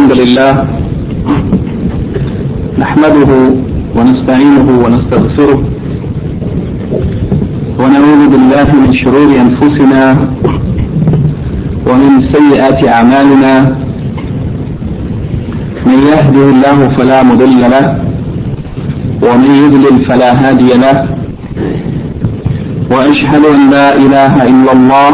الحمد لله نحمده ونستعينه ونستغفره ونعوذ بالله من شرور أنفسنا ومن سيئات أعمالنا. من يهده الله فلا مضل له ومن يضلل فلا هادي له، وأشهد أن لا إله إلا الله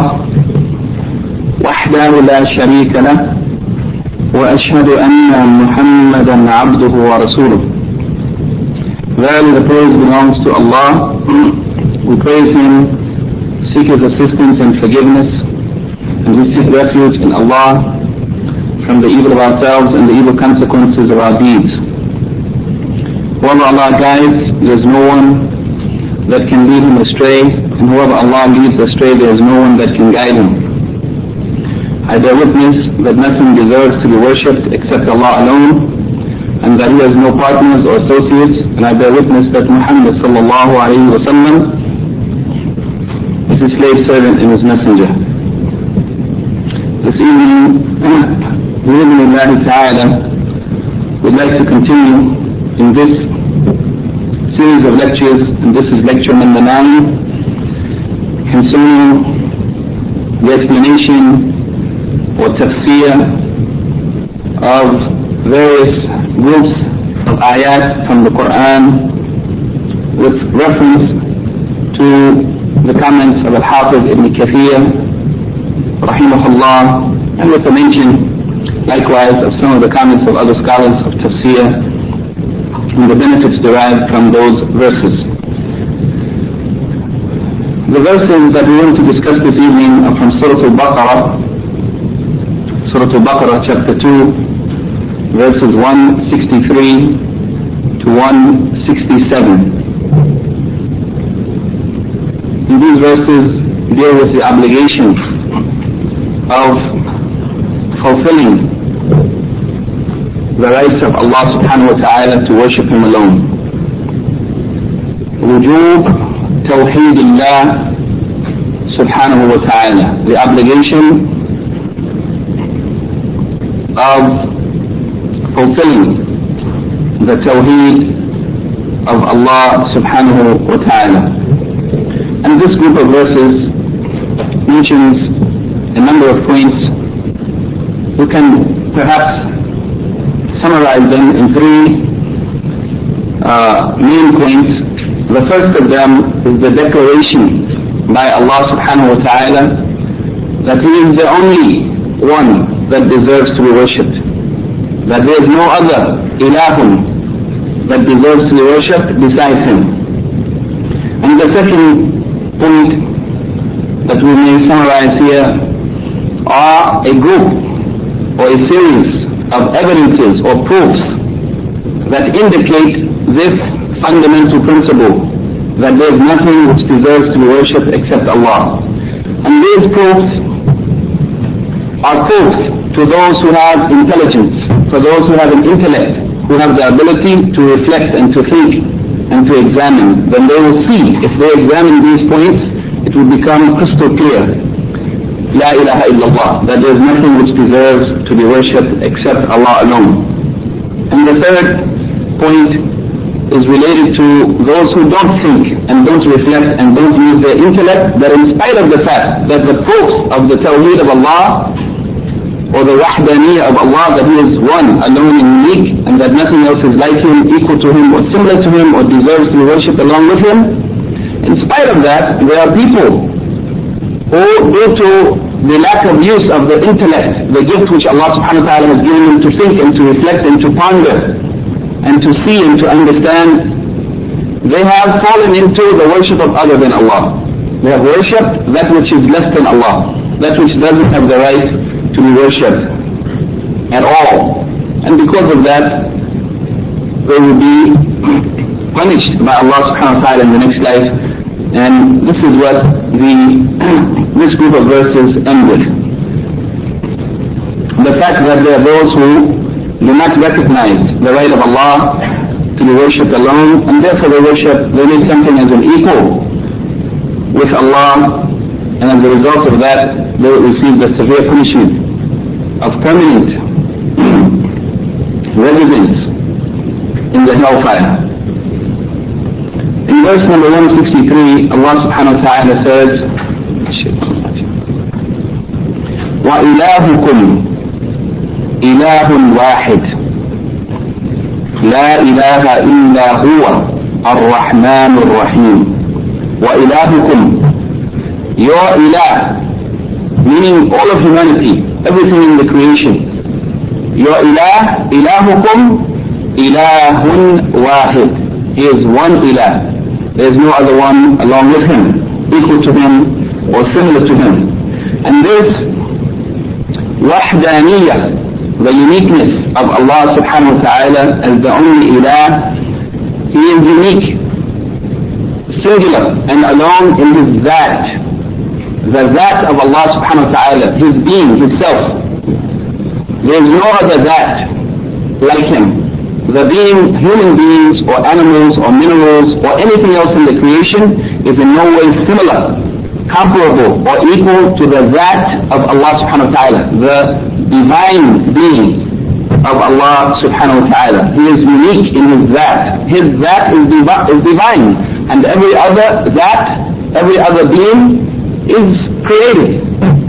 وحده لا شريك له، وأشهد أن محمدا عبده ورسوله. Verily the praise belongs to Allah. We praise Him, seek His assistance and forgiveness, and we seek refuge in Allah from the evil of ourselves and the evil consequences of our deeds. Whoever Allah guides, there is no one that can lead him astray, and whoever Allah leads astray, there is no one that can guide him. I bear witness that nothing deserves to be worshipped except Allah alone, and that He has no partners or associates, and I bear witness that Muhammad sallallahu alayhi wa sallam is His slave servant and His messenger. This evening, bi'idhnillahi ta'ala, we'd like to continue in this series of lectures, and this is lecture number 9, concerning the explanation or tafsir of various groups of ayat from the Quran with reference to the comments of Al-Hafiz Ibn Kathir rahimahullah, and with the mention likewise of some of the comments of other scholars of tafsir and the benefits derived from those verses. The verses that we want to discuss this evening are from Surah Al-Baqarah, chapter 2, verses 163 to 167. And these verses deal with the obligation of fulfilling the rights of Allah subhanahu wa ta'ala to worship Him alone. Wujub Tawheedillah subhanahu wa ta'ala, the obligation of fulfilling the Tawheed of Allah subhanahu wa ta'ala. And this group of verses mentions a number of points. We can perhaps summarize them in 3 main points. The first of them is the declaration by Allah subhanahu wa ta'ala that He is the only one that deserves to be worshipped, that there is no other ilahun that deserves to be worshipped besides Him. And the second point that we may summarize here are a group or a series of evidences or proofs that indicate this fundamental principle, that there is nothing which deserves to be worshipped except Allah. And these proofs are proofs to those who have intelligence, for those who have an intellect, who have the ability to reflect and to think and to examine. Then they will see, if they examine these points, it will become crystal clear, La ilaha illallah, that there is nothing which deserves to be worshipped except Allah alone. And the third point is related to those who don't think and don't reflect and don't use their intellect, that in spite of the fact that the proofs of the Tawheed of Allah or the Wahdaniyah of Allah, that He is one, alone and unique, and that nothing else is like Him, equal to Him, or similar to Him, or deserves to be worshipped along with Him. In spite of that, there are people who, due to the lack of use of the intellect, the gift which Allah subhanahu wa ta'ala has given them to think and to reflect and to ponder and to see and to understand, they have fallen into the worship of other than Allah. They have worshipped that which is less than Allah, that which doesn't have the right to be worshipped at all. And because of that, they will be punished by Allah subhanahu wa ta'ala in the next life. And this is what this group of verses end with. The fact that there are those who do not recognize the right of Allah to be worshipped alone, and therefore they make something as an equal with Allah, and as a result of that, they will receive the severe punishment of permanent residence in the hellfire. In verse number 163, Allah subhanahu wa ta'ala says, وَإِلَهُكُمْ إِلَهٌ وَاحِدٌ لَا إِلَهَ إِلَّا هُوَ الرَّحْمَنُ الرَّحِيمُ. وَإِلَهُكُمْ, your ilah, meaning all of humanity, everything in the creation. Your ilah, ilahukum, ilahun wahid. He is one ilah. There is no other one along with him, equal to him or similar to him. And this wahdaniyah, the uniqueness of Allah subhanahu wa ta'ala as the only ilah, he is unique, singular and alone in his that. The that of Allah subhanahu wa ta'ala, his being, his self. There is no other that like him. The being, human beings or animals or minerals or anything else in the creation is in no way similar, comparable or equal to the that of Allah subhanahu wa ta'ala, the divine being of Allah subhanahu wa ta'ala. He is unique in his that. His that is divine, and every other that, every other being is created.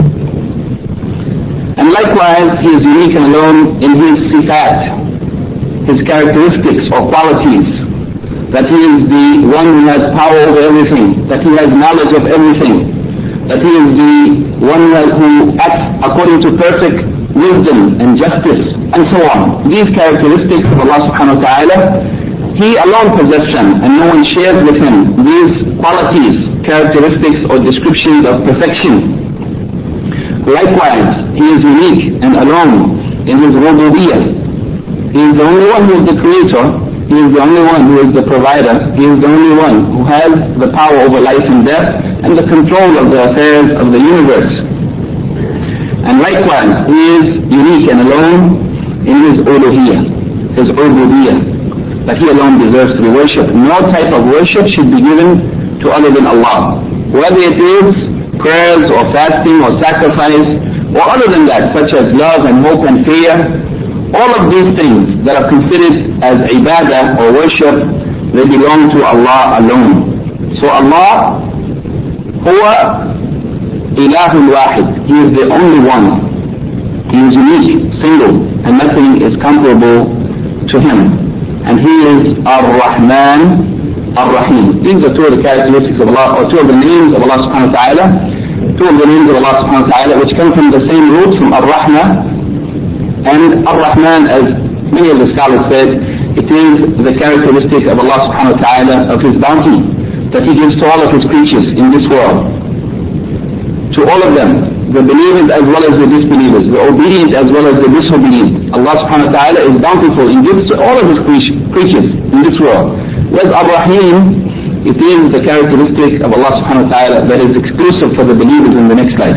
And likewise, he is unique and alone in his sifat, his characteristics or qualities, that he is the one who has power over everything, that he has knowledge of everything, that he is the one who acts according to perfect wisdom and justice, and so on. These characteristics of Allah subhanahu wa ta'ala, he alone possesses them, and no one shares with him these qualities, characteristics or descriptions of perfection. Likewise, he is unique and alone in his rububiyyah. He is the only one who is the creator, he is the only one who is the provider, he is the only one who has the power over life and death and the control of the affairs of the universe. And likewise, he is unique and alone in his uluhiyyah, his rububiyyah, that he alone deserves to be worshipped. No type of worship should be given to other than Allah, whether it is prayers or fasting or sacrifice or other than that, such as love and hope and fear. All of these things that are considered as ibadah or worship, they belong to Allah alone. So Allah, huwa ilahul wahid, he is the only one. He is unique, single, and nothing is comparable to him. And he is Ar-Rahman, Ar-Rahim. These are two of the characteristics of Allah, or two of the names of Allah subhanahu wa ta'ala. Two of the names of Allah subhanahu wa ta'ala which come from the same root, from Ar-Rahman. And Ar-Rahman, as many of the scholars said, it is the characteristic of Allah subhanahu wa ta'ala, of his bounty, that he gives to all of his creatures in this world. To all of them, the believers as well as the disbelievers, the obedient as well as the disobedient. Allah subhanahu wa ta'ala is bountiful in gifts to all of his creatures in this world. Whereas Ar-Rahim, it is the characteristic of Allah subhanahu wa ta'ala that is exclusive for the believers in the next life.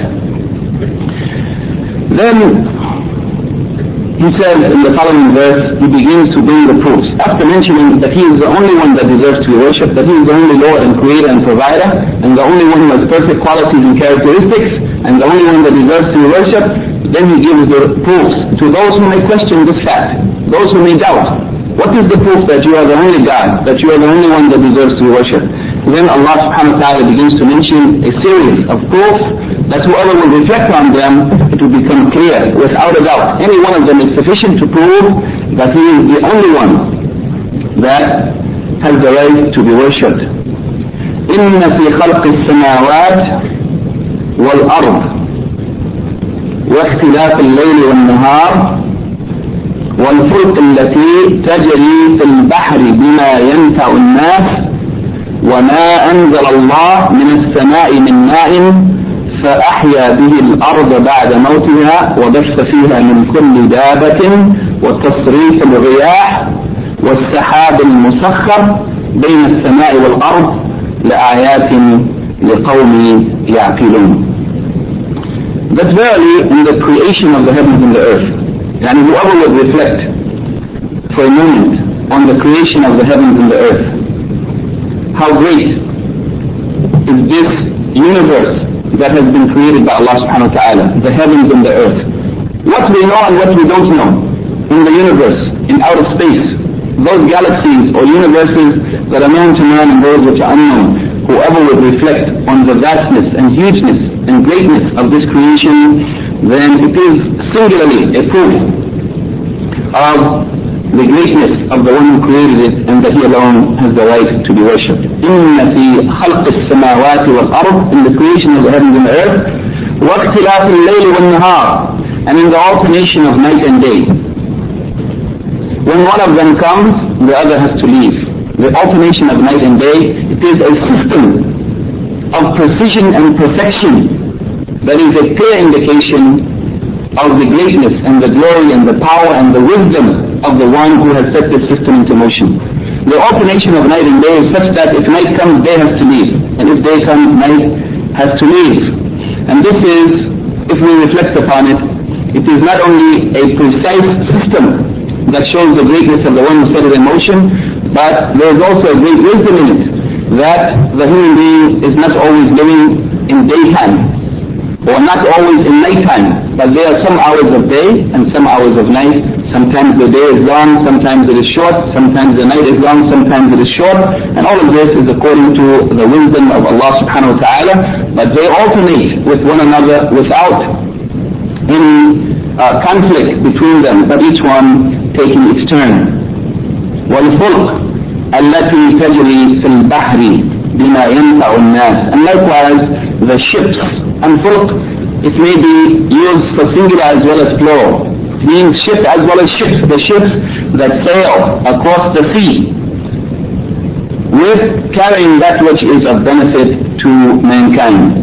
Then he says in the following verse, he begins to bring the proofs. After mentioning that he is the only one that deserves to be worshipped, that he is the only Lord and Creator and Provider, and the only one who has perfect qualities and characteristics, and the only one that deserves to be worshipped, then he gives the proofs to those who may question this fact, those who may doubt. What is the proof that you are the only God, that you are the only one that deserves to be worshipped? Then Allah subhanahu wa ta'ala begins to mention a series of proofs that whoever will reflect on them, it will become clear without a doubt. Any one of them is sufficient to prove that he is the only one that has the right to be worshipped. إِنَّ فِي خَلْقِ السَّمَاوَاتِ وَالْأَرْضِ وَاخْتِلَافِ اللَّيْلِ وَالنَّهَارِ والفلك التي تجري في البحر بما ينفع الناس وما أنزل الله من السماء من ماء فأحيا به الأرض بعد موتها وبث فيها من كل دابة وتصريف الرياح والسحاب المسخر بين السماء والأرض لآيات لقوم يعقلون. That verily in the creation of the heavens and the earth, and whoever would reflect for a moment on the creation of the heavens and the earth, how great is this universe that has been created by Allah subhanahu wa ta'ala, the heavens and the earth. What we know and what we don't know in the universe, in outer space, those galaxies or universes that are known to man and those which are unknown, whoever would reflect on the vastness and hugeness and greatness of this creation, then it is singularly a proof of the greatness of the one who created it, and that he alone has the right to be worshipped. إِنَّ فِي خَلْقِ السَّمَاوَاتِ وَالْأَرْضِ, in the creation of the heavens and the earth, وَاخْتِلَافِ اللَّيْلِ وَالنَّهَارِ, and in the alternation of night and day. When one of them comes, the other has to leave. The alternation of night and day, it is a system of precision and perfection that is a clear indication of the greatness and the glory and the power and the wisdom of the one who has set this system into motion. The alternation of night and day is such that if night comes, day has to leave, and if day comes, night has to leave. And this is, if we reflect upon it, it is not only a precise system that shows the greatness of the one who set it in motion, but there is also a great wisdom in it, that the human being is not always living in daytime, or not always in nighttime, but there are some hours of day and some hours of night. Sometimes the day is long, sometimes it is short, sometimes the night is long, sometimes it is short, and all of this is according to the wisdom of Allah subhanahu wa ta'ala, but they alternate with one another without any conflict between them, but each one taking its turn. وَالْفُلْقِ الَّتِي تَجْرِي فِي الْبَحْرِ بِمَا يَنْفَعُ النَّاسِ, and likewise the ships. And fulq, it may be used for singular as well as plural. It means ship as well as ships, the ships that sail across the sea with carrying that which is of benefit to mankind.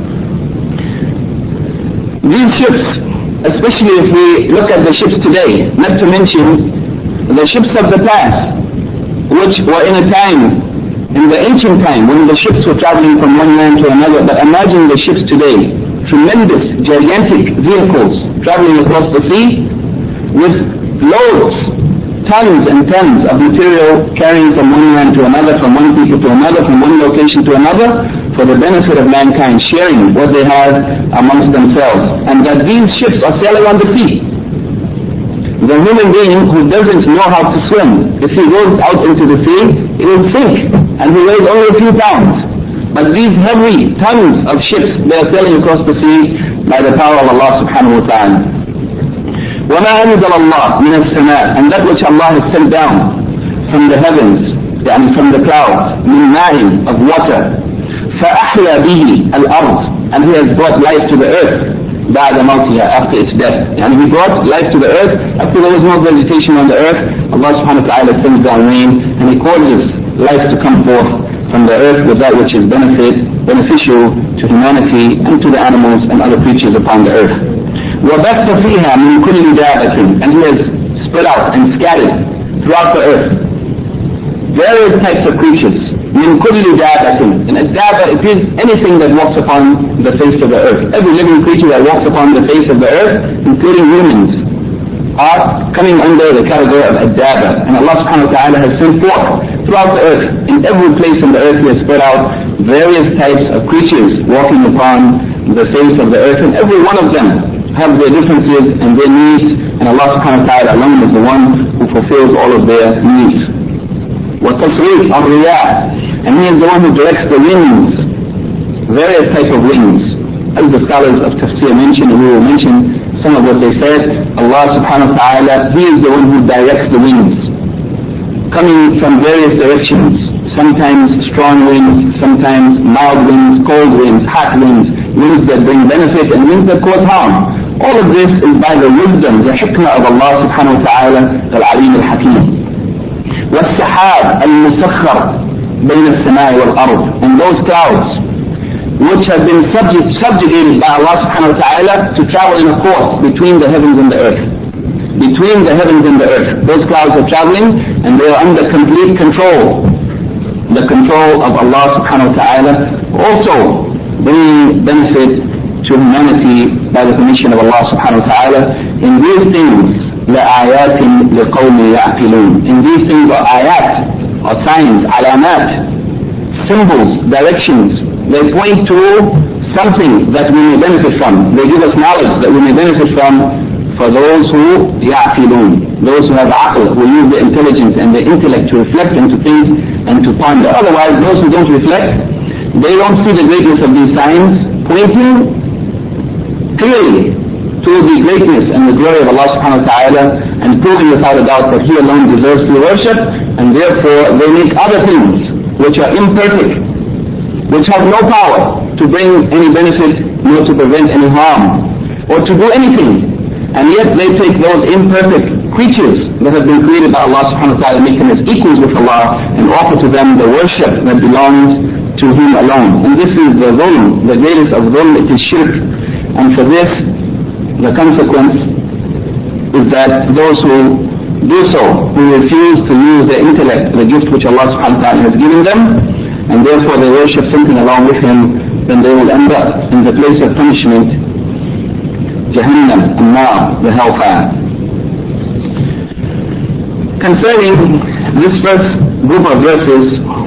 These ships, especially if we look at the ships today, not to mention the ships of the past, which were in a time, in the ancient time, when the ships were traveling from one land to another. But imagine the ships today, tremendous, gigantic vehicles traveling across the sea with loads, tons and tons of material carrying from one land to another, from one people to another, from one location to another, for the benefit of mankind, sharing what they have amongst themselves. And that these ships are sailing on the sea. The human being who doesn't know how to swim, if he goes out into the sea, he will sink, and he weighs only a few pounds. But these heavy tons of ships, they are sailing across the sea by the power of Allah subhanahu wa ta'ala. وَمَا أَنزَلَ اللَّهُ مِنَ السَّمَاءِ, and that which Allah has sent down from the heavens, and from the clouds, مِنْ مَاءٍ, of water, فَأَحْيَا بِهِ الْأَرْضِ, and He has brought life to the earth, بعد موتها, after its death. And He brought life to the earth after there was no vegetation on the earth. Allah subhanahu wa ta'ala sends down rain, and He causes life to come forth from the earth with that which is beneficial to humanity and to the animals and other creatures upon the earth. وَبَثَّ فِيهَا مِنْ كُلِّ دَابَةٍ, and He has spread out and scattered throughout the earth various types of creatures. مِنْ كُلِّ دَابَةٍ, and a daba, it is anything that walks upon the face of the earth. Every living creature that walks upon the face of the earth, including humans, are coming under the category of a daba. And Allah subhanahu wa ta'ala has sent forth throughout the earth. In every place on the earth He has spread out various types of creatures walking upon the face of the earth, and every one of them have their differences and their needs, and Allah subhanahu wa ta'ala alone is the one who fulfills all of their needs. وَتَصْرِيفُ الرِّيَاحِ, and He is the one who directs the winds, various types of winds. As the scholars of tafsir mentioned, we will mention some of what they said. Allah subhanahu wa ta'ala, He is the one who directs the winds, coming from various directions, sometimes strong winds, sometimes mild winds, cold winds, hot winds, winds that bring benefit and winds that cause harm. All of this is by the wisdom, the hikmah of Allah subhanahu wa ta'ala, al-alim al-hakim. وَالسَّحَابِ الْمُسَخَّرِ بَيْنَ السَّمَاءِ وَالْأَرْضِ, and those clouds which have been subjugated by Allah subhanahu wa ta'ala to travel in a course between the heavens and the earth. Between the heavens and the earth. Those clouds are traveling and they are under complete control. The control of Allah subhanahu wa ta'ala, also bringing benefit to humanity by the permission of Allah subhanahu wa ta'ala. In these things, لَآيَاتٍ لِقَوْمٍ يَعْقِلُونَ, in these things are ayat, or signs, alamat, symbols, directions. They point to something that we may benefit from. They give us knowledge that we may benefit from for those who يعقلون, those who have aql, who use the intelligence and the intellect to reflect and to think and to ponder. Otherwise, those who don't reflect, they don't see the greatness of these signs pointing clearly to the greatness and the glory of Allah subhanahu wa ta'ala, and proving without a doubt that He alone deserves to be worshipped, and therefore they make other things which are imperfect, which have no power to bring any benefit, nor to prevent any harm, or to do anything. And yet they take those imperfect creatures that have been created by Allah subhanahu wa ta'ala, make them as equals with Allah, and offer to them the worship that belongs to Him alone. And this is the dhulm, the greatest of dhulm, it is shirk. And for this, the consequence is that those who do so, who refuse to use their intellect, the gift which Allah subhanahu wa ta'ala has given them, and therefore they worship something along with Him, then they will end up in the place of punishment, Jahannam, An-Nar, the hellfire. Concerning this first group of verses,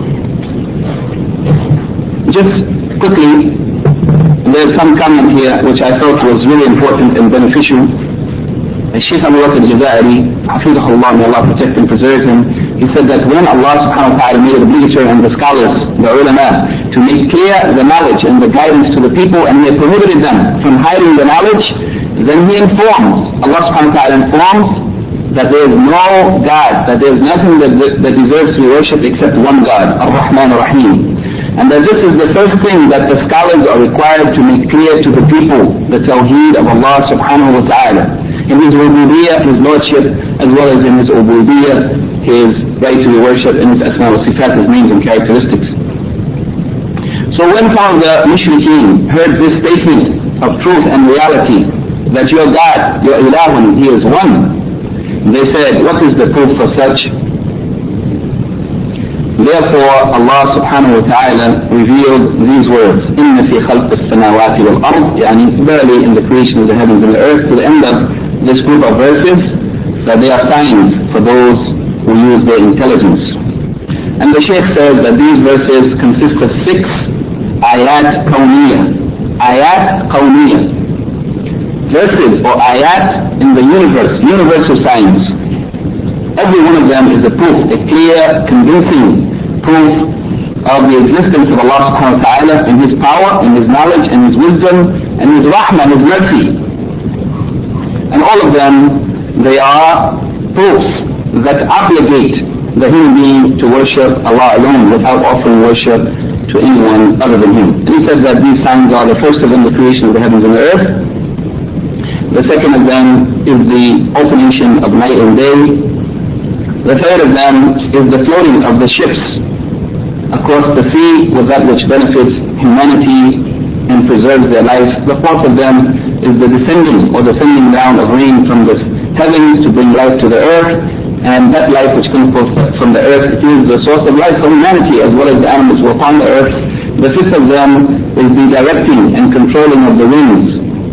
just quickly, there's some comment here which I thought was really important and beneficial. Shaykh Abu Bakr al-Jazairi, Hafidahullah, may Allah protect and preserve him, he said that when Allah subhanahu wa ta'ala made it obligatory on the scholars, the ulama, to make clear the knowledge and the guidance to the people, and He had prohibited them from hiding the knowledge, then He informs, Allah subhanahu wa ta'ala informs that there is no God, that there is nothing that deserves to be worshipped except one God, Ar-Rahman Ar-Rahim. And that this is the first thing that the scholars are required to make clear to the people, the tawheed of Allah subhanahu wa ta'ala, in His rububiyyah, His lordship, as well as in His ubudiyyah, His right to be worshipped, and His asma wa sifat, His names and characteristics. So when some of the mushrikeen heard this statement of truth and reality, that your God, your ilahun, He is one, they said, what is the proof for such? Therefore, Allah subhanahu wa ta'ala revealed these words, إِنَّ فِي خَلْقِ السَّمَاوَاتِ وَالْأَرْضِ, يعني barely in the creation of the heavens and the earth, to the end of this group of verses, that they are signs for those who use their intelligence. And the Shaykh says that these verses consist of 6 ayat kawniyah. Ayat kawniyah. Verses or ayat in the universe, universal signs. Every one of them is a proof, a clear, convincing proof of the existence of Allah subhanahu wa ta'ala, and His power, and His knowledge, and His wisdom, and His rahmah, His mercy. And all of them, they are proofs that obligate the human being to worship Allah alone without offering worship to anyone other than Him. And he said that these signs are, the first of them, the creation of the heavens and the earth. The second of them is the alternation of night and day. The third of them is the floating of the ships across the sea with that which benefits humanity and preserves their life. The fourth of them is the descending or the sending down of rain from the heavens to bring life to the earth, and that life which comes from the earth is the source of life for humanity as well as the animals who are upon the earth. The fifth of them is the directing and controlling of the winds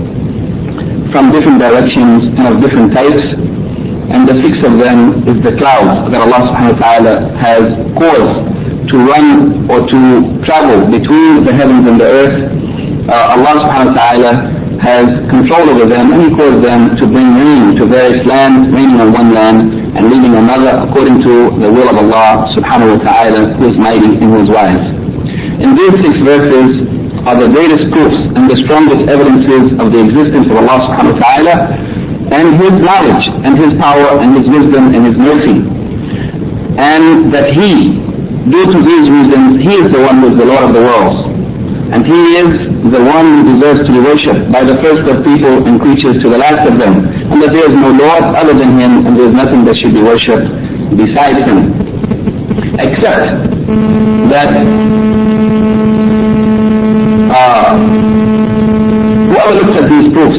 from different directions and of different types. And the sixth of them is the clouds that Allah subhanahu wa ta'ala has caused to run or to travel between the heavens and the earth. Allah subhanahu wa ta'ala has control over them, and He caused them to bring rain to various lands, raining on one land and leaving another according to the will of Allah subhanahu wa ta'ala, who is mighty and who is wise. In these 6 verses are the greatest proofs and the strongest evidences of the existence of Allah subhanahu wa ta'ala, and His knowledge, and His power, and His wisdom, and His mercy. And that He, due to these reasons, He is the one who is the Lord of the worlds. And He is the one who deserves to be worshipped by the first of people and creatures to the last of them. And that there is no Lord other than Him, and there is nothing that should be worshipped besides Him. Except that whoever looks at these proofs,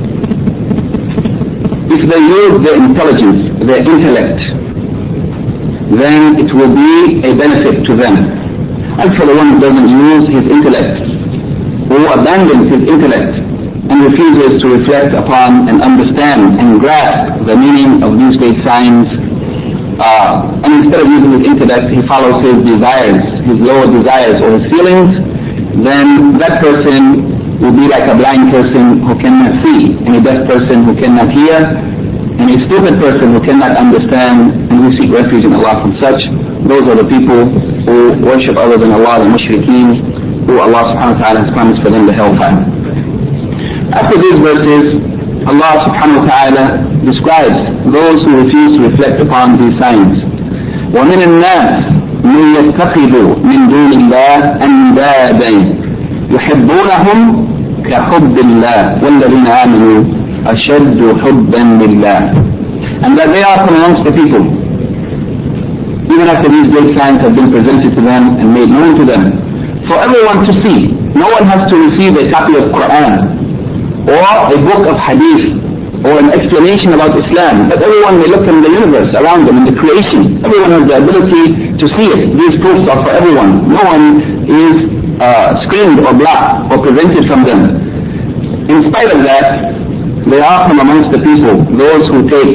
if they use their intelligence, their intellect, then it will be a benefit to them. And for the one who doesn't use his intellect, who abandons his intellect and refuses to reflect upon and understand and grasp the meaning of these great signs, and instead of using his intellect, he follows his desires, his lower desires or his feelings, then that person will be like a blind person who cannot see, and a deaf person who cannot hear, and a stupid person who cannot understand, and we seek refuge in Allah from such. Those are the people who worship other than Allah, the mushrikeen, who Allah subhanahu wa ta'ala has promised for them the hellfire. After these verses, Allah subhanahu wa ta'ala describes those who refuse to reflect upon these signs. وَمِنَ النَّاسِ مَن يَتَّخِذُ مِن دُونِ اللَّهِ أَندَادًا يُحِبُّونَهُم كَحُبِّ اللَّهِ وَالَّذِينَ آمَنُوا أَشَدُّ حُبًّا لِلَّهِ. And that they are from amongst the people, even after these great signs have been presented to them and made known to them, for everyone to see. No one has to receive a copy of Quran or a book of Hadith or an explanation about Islam, but everyone may look in the universe around them, in the creation. Everyone has the ability to see it. These proofs are for everyone. No one is screened or blocked or prevented from them. In spite of that, they are from amongst the people those who take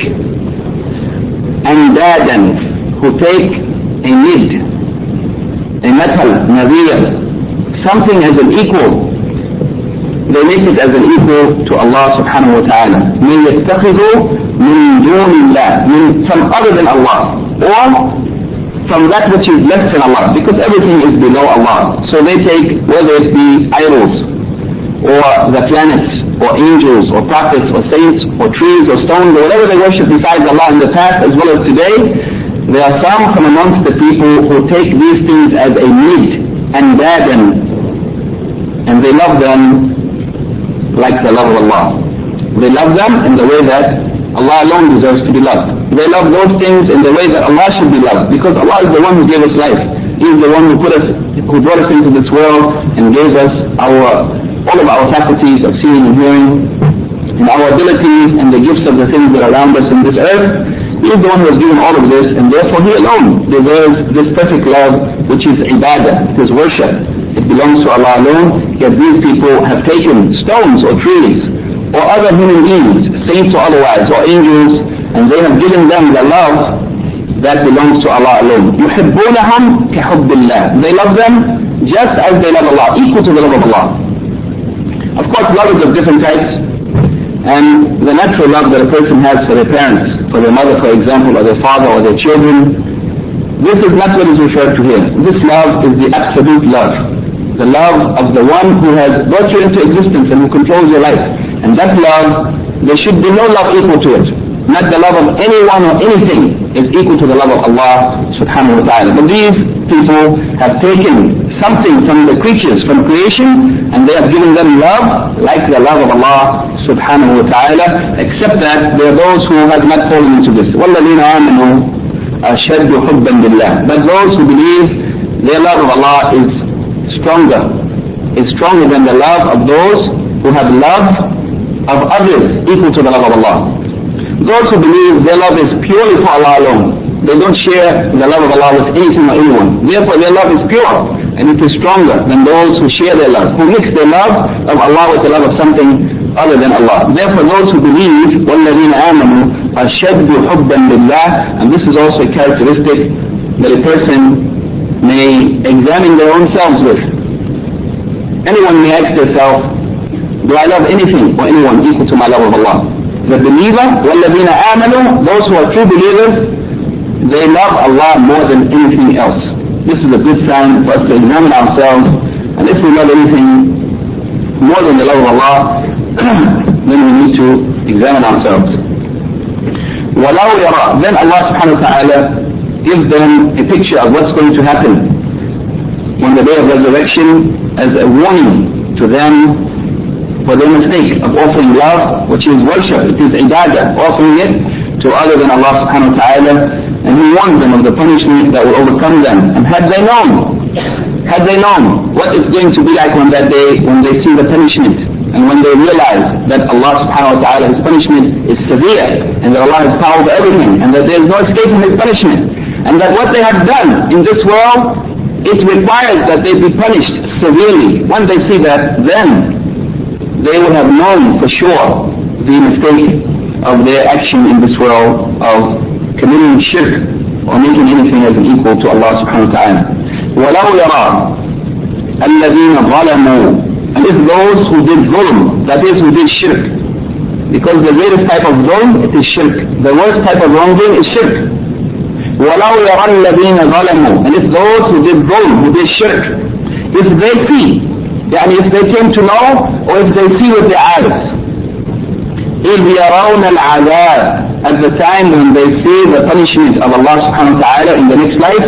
andadan, who take a nid, a metal, nadir, something as an equal. They make it as an equal to Allah subhanahu wa ta'ala. مَن يَتَّخِذُوا مِن دُونِ اللَّهِ, mean some other than Allah, or from that which is less than Allah, because everything is below Allah. So they take, whether it be idols, or the planets, or angels, or prophets, or saints, or trees, or stones, or whatever they worship besides Allah in the past as well as today. There are some from amongst the people who take these things as a need and burden, and they love them like the love of Allah. They love them in the way that Allah alone deserves to be loved. They love those things in the way that Allah should be loved, because Allah is the one who gave us life. He is the one who brought us into this world and gave us all of our faculties of seeing and hearing, and our abilities and the gifts of the things that are around us in this earth. He is the one who has given all of this, and therefore He alone deserves this perfect love, which is ibadah, it is worship. It belongs to Allah alone. Yet these people have taken stones or trees or other human beings, saints or otherwise, or angels, and they have given them the love that belongs to Allah alone. يُحِبُّونَهُمْ كَحُبِّ اللَّهِ. They love them just as they love Allah, equal to the love of Allah. Of course, love is of different types, and the natural love that a person has for their parents, for their mother, for example, or their father, or their children, this is not what is referred to here. This love is the absolute love. The love of the one who has brought you into existence and who controls your life. And that love, there should be no love equal to it. Not the love of anyone or anything is equal to the love of Allah subhanahu wa ta'ala. But these people have taken something from the creatures, from creation, and they have given them love like the love of Allah subhanahu wa ta'ala, except that there are those who have not fallen into this. وَالَّذِينَ آمَنُوا أَشَدُّ حُبًّا بِاللَّهِ. But those who believe, their love of Allah is stronger than the love of those who have love of others equal to the love of Allah. Those who believe, their love is purely for Allah alone. They don't share the love of Allah with anything or anyone. Therefore their love is pure, and it is stronger than those who share their love, who mix their love of Allah with the love of something other than Allah. Therefore those who believe, وَالَّذِينَ آمَنُوا أَشَدُّ حُبًّا لِلَّهِ, and this is also a characteristic that a person may examine their own selves with. Anyone may ask themselves, do I love anything or anyone equal to my love of Allah? The believer, وَالَّذِينَ آمَنُوا, those who are true believers, they love Allah more than anything else. This is a good sign for us to examine ourselves, and if we love anything more than the love of Allah, then we need to examine ourselves. وَلَوْ يَرَى, then Allah subhanahu wa ta'ala gives them a picture of what's going to happen on the day of resurrection as a warning to them for their mistake of offering love, which is worship, it is ibadah, offering it to other than Allah subhanahu wa ta'ala, and He warns them of the punishment that will overcome them. And had they known what it's going to be like on that day when they see the punishment, and when they realize that Allah subhanahu wa ta'ala, His punishment is severe, and that Allah has power over everything, and that there is no escape from His punishment, and that what they have done in this world, it requires that they be punished severely. When they see that, then they will have known for sure the mistake of their action in this world of committing shirk or making anything as an equal to Allah subhanahu wa ta'ala. وَلَوْ يَرَى الَّذِينَ ظَلَمُوا and if those who did zulm, that is, who did shirk. Because the greatest type of zulm, it is shirk. The worst type of wrongdoing is shirk. وَلَوْ يَرَى الَّذِينَ ظَلَمُوا, and if those who did zulm, who did shirk, if they see, if they came to know, or if they see with their eyes, إِذْ يَرَوْنَ الْعَذَابِ, at the time when they see the punishment of Allah subhanahu wa ta'ala in the next life,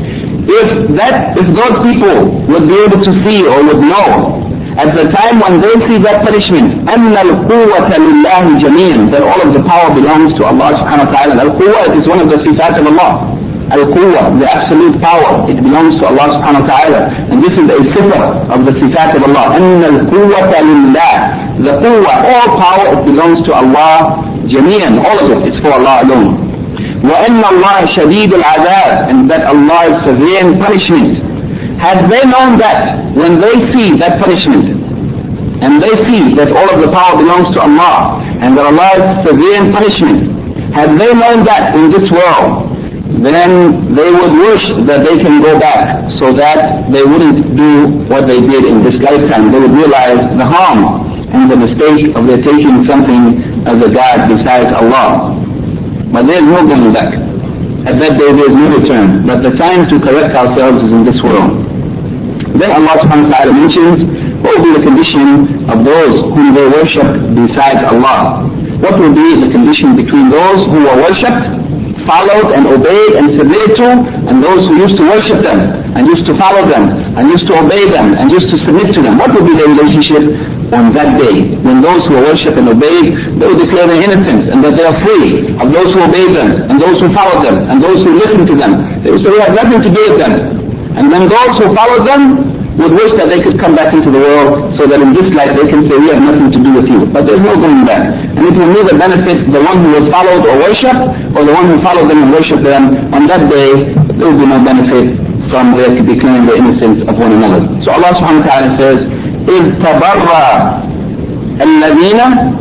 if those people would be able to see or would know, at the time when they see that punishment, أَنَّ الْقُوَّةَ لِلَّهِ جَمِيعًا, that all of the power belongs to Allah subhanahu wa ta'ala. Al-Quwwah is one of the sifat of Allah. Al-Quwwah, the absolute power, it belongs to Allah subhanahu wa ta'ala. And this is a sifat of the sifat of Allah. أَنَّ الْقُوَّةَ لِلَّهِ, the Quwwah, all power, it belongs to Allah جَمِيعًا, all of it is for Allah alone. وَأَنَّ اللَّهَ شَدِيدُ الْعَذَابِ, and that Allah is severe in punishment. Had they known that, when they see that punishment, and they see that all of the power belongs to Allah, and that Allah is severe in punishment, had they known that in this world, then they would wish that they can go back, so that they wouldn't do what they did in this lifetime. They would realize the harm and the mistake of their taking something as a God besides Allah. But there is no going back. At that day there is no return. But the time to correct ourselves is in this world. Then Allah subhanahu wa ta'ala mentions what will be the condition of those whom they worship besides Allah. What will be the condition between those who are worshipped, followed and obeyed and submitted to, and those who used to worship them, and used to follow them, and used to obey them, and used to submit to them? What will be their relationship on that day, when those who worship and obey, they will declare their innocence, and that they are free of those who obey them, and those who follow them, and those who listen to them. They will say, we have nothing to do with them. And then those who follow them would wish that they could come back into the world, so that in this life they can say, we have nothing to do with you. But there's no going back. And it will neither benefit the one who was followed or worshipped, or the one who followed them and worshipped them. On that day, there will be no benefit from their declaring the innocence of one another. So Allah subhanahu wa ta'ala says, إِذْ تَبَرَّى الَّذِينَ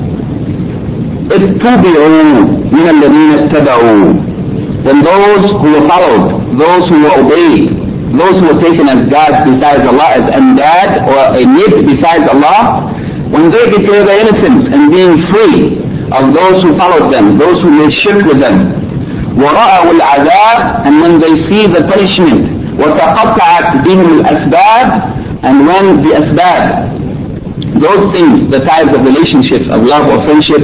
اتُّبِعُوا مِنَ الَّذِينَ اتَّبَعُوا. When those who were followed, those who were obeyed, those who were taken as gods besides Allah, as andad or a nid besides Allah, when they declare their innocence and being free of those who followed them, those who made shirk with them, وَرَأَوُا الْعَذَابِ, and when they see the punishment, وَتَقَطَّعَتْ بِهِمُ الْأَسْبَابِ, and when the asbab, those things, the ties of relationships, of love or friendship,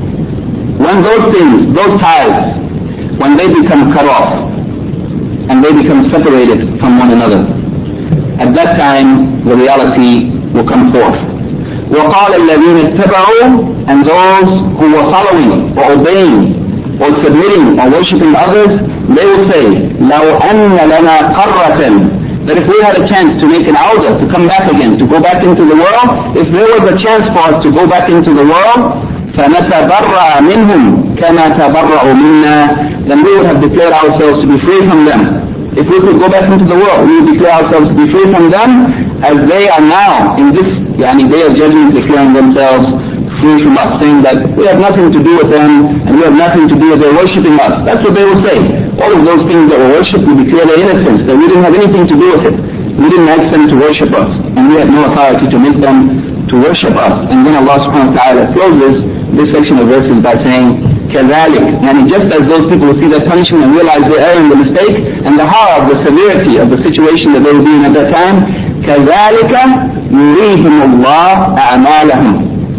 when those things, those ties, when they become cut off, and they become separated from one another, at that time the reality will come forth. وَقَالَ الَّذِينَ اتَّبَعُوا, and those who were following or obeying or submitting or worshipping others, they will say, لَوْ أَنَّ لَنَا قَرَّةً, that if we had a chance to make an awdah, to come back again, to go back into the world, if there was a chance for us to go back into the world, فَنَتَبَرَّأَ مِنْهُمْ كَمَا تَبَرَّأُوا مِنَّا, then we would have declared ourselves to be free from them. If we could go back into the world, we would declare ourselves to be free from them, as they are now in this day of judgment declaring themselves free from us, saying that we have nothing to do with them, and we have nothing to do with their worshipping us. That's what they will say. All of those things that were worshipped, we declare their innocence, that we didn't have anything to do with it. We didn't ask them to worship us, and we had no authority to make them to worship us. And then Allah subhanahu wa ta'ala closes this section of verses by saying, كَذَلِكَ, and just as those people will see their punishment and realize their error and the mistake, and the horror of the severity of the situation that they will be in at that time, كَذَلِكَ يُرِيهِمُ اللَّهُ أَعْمَالَهُمْ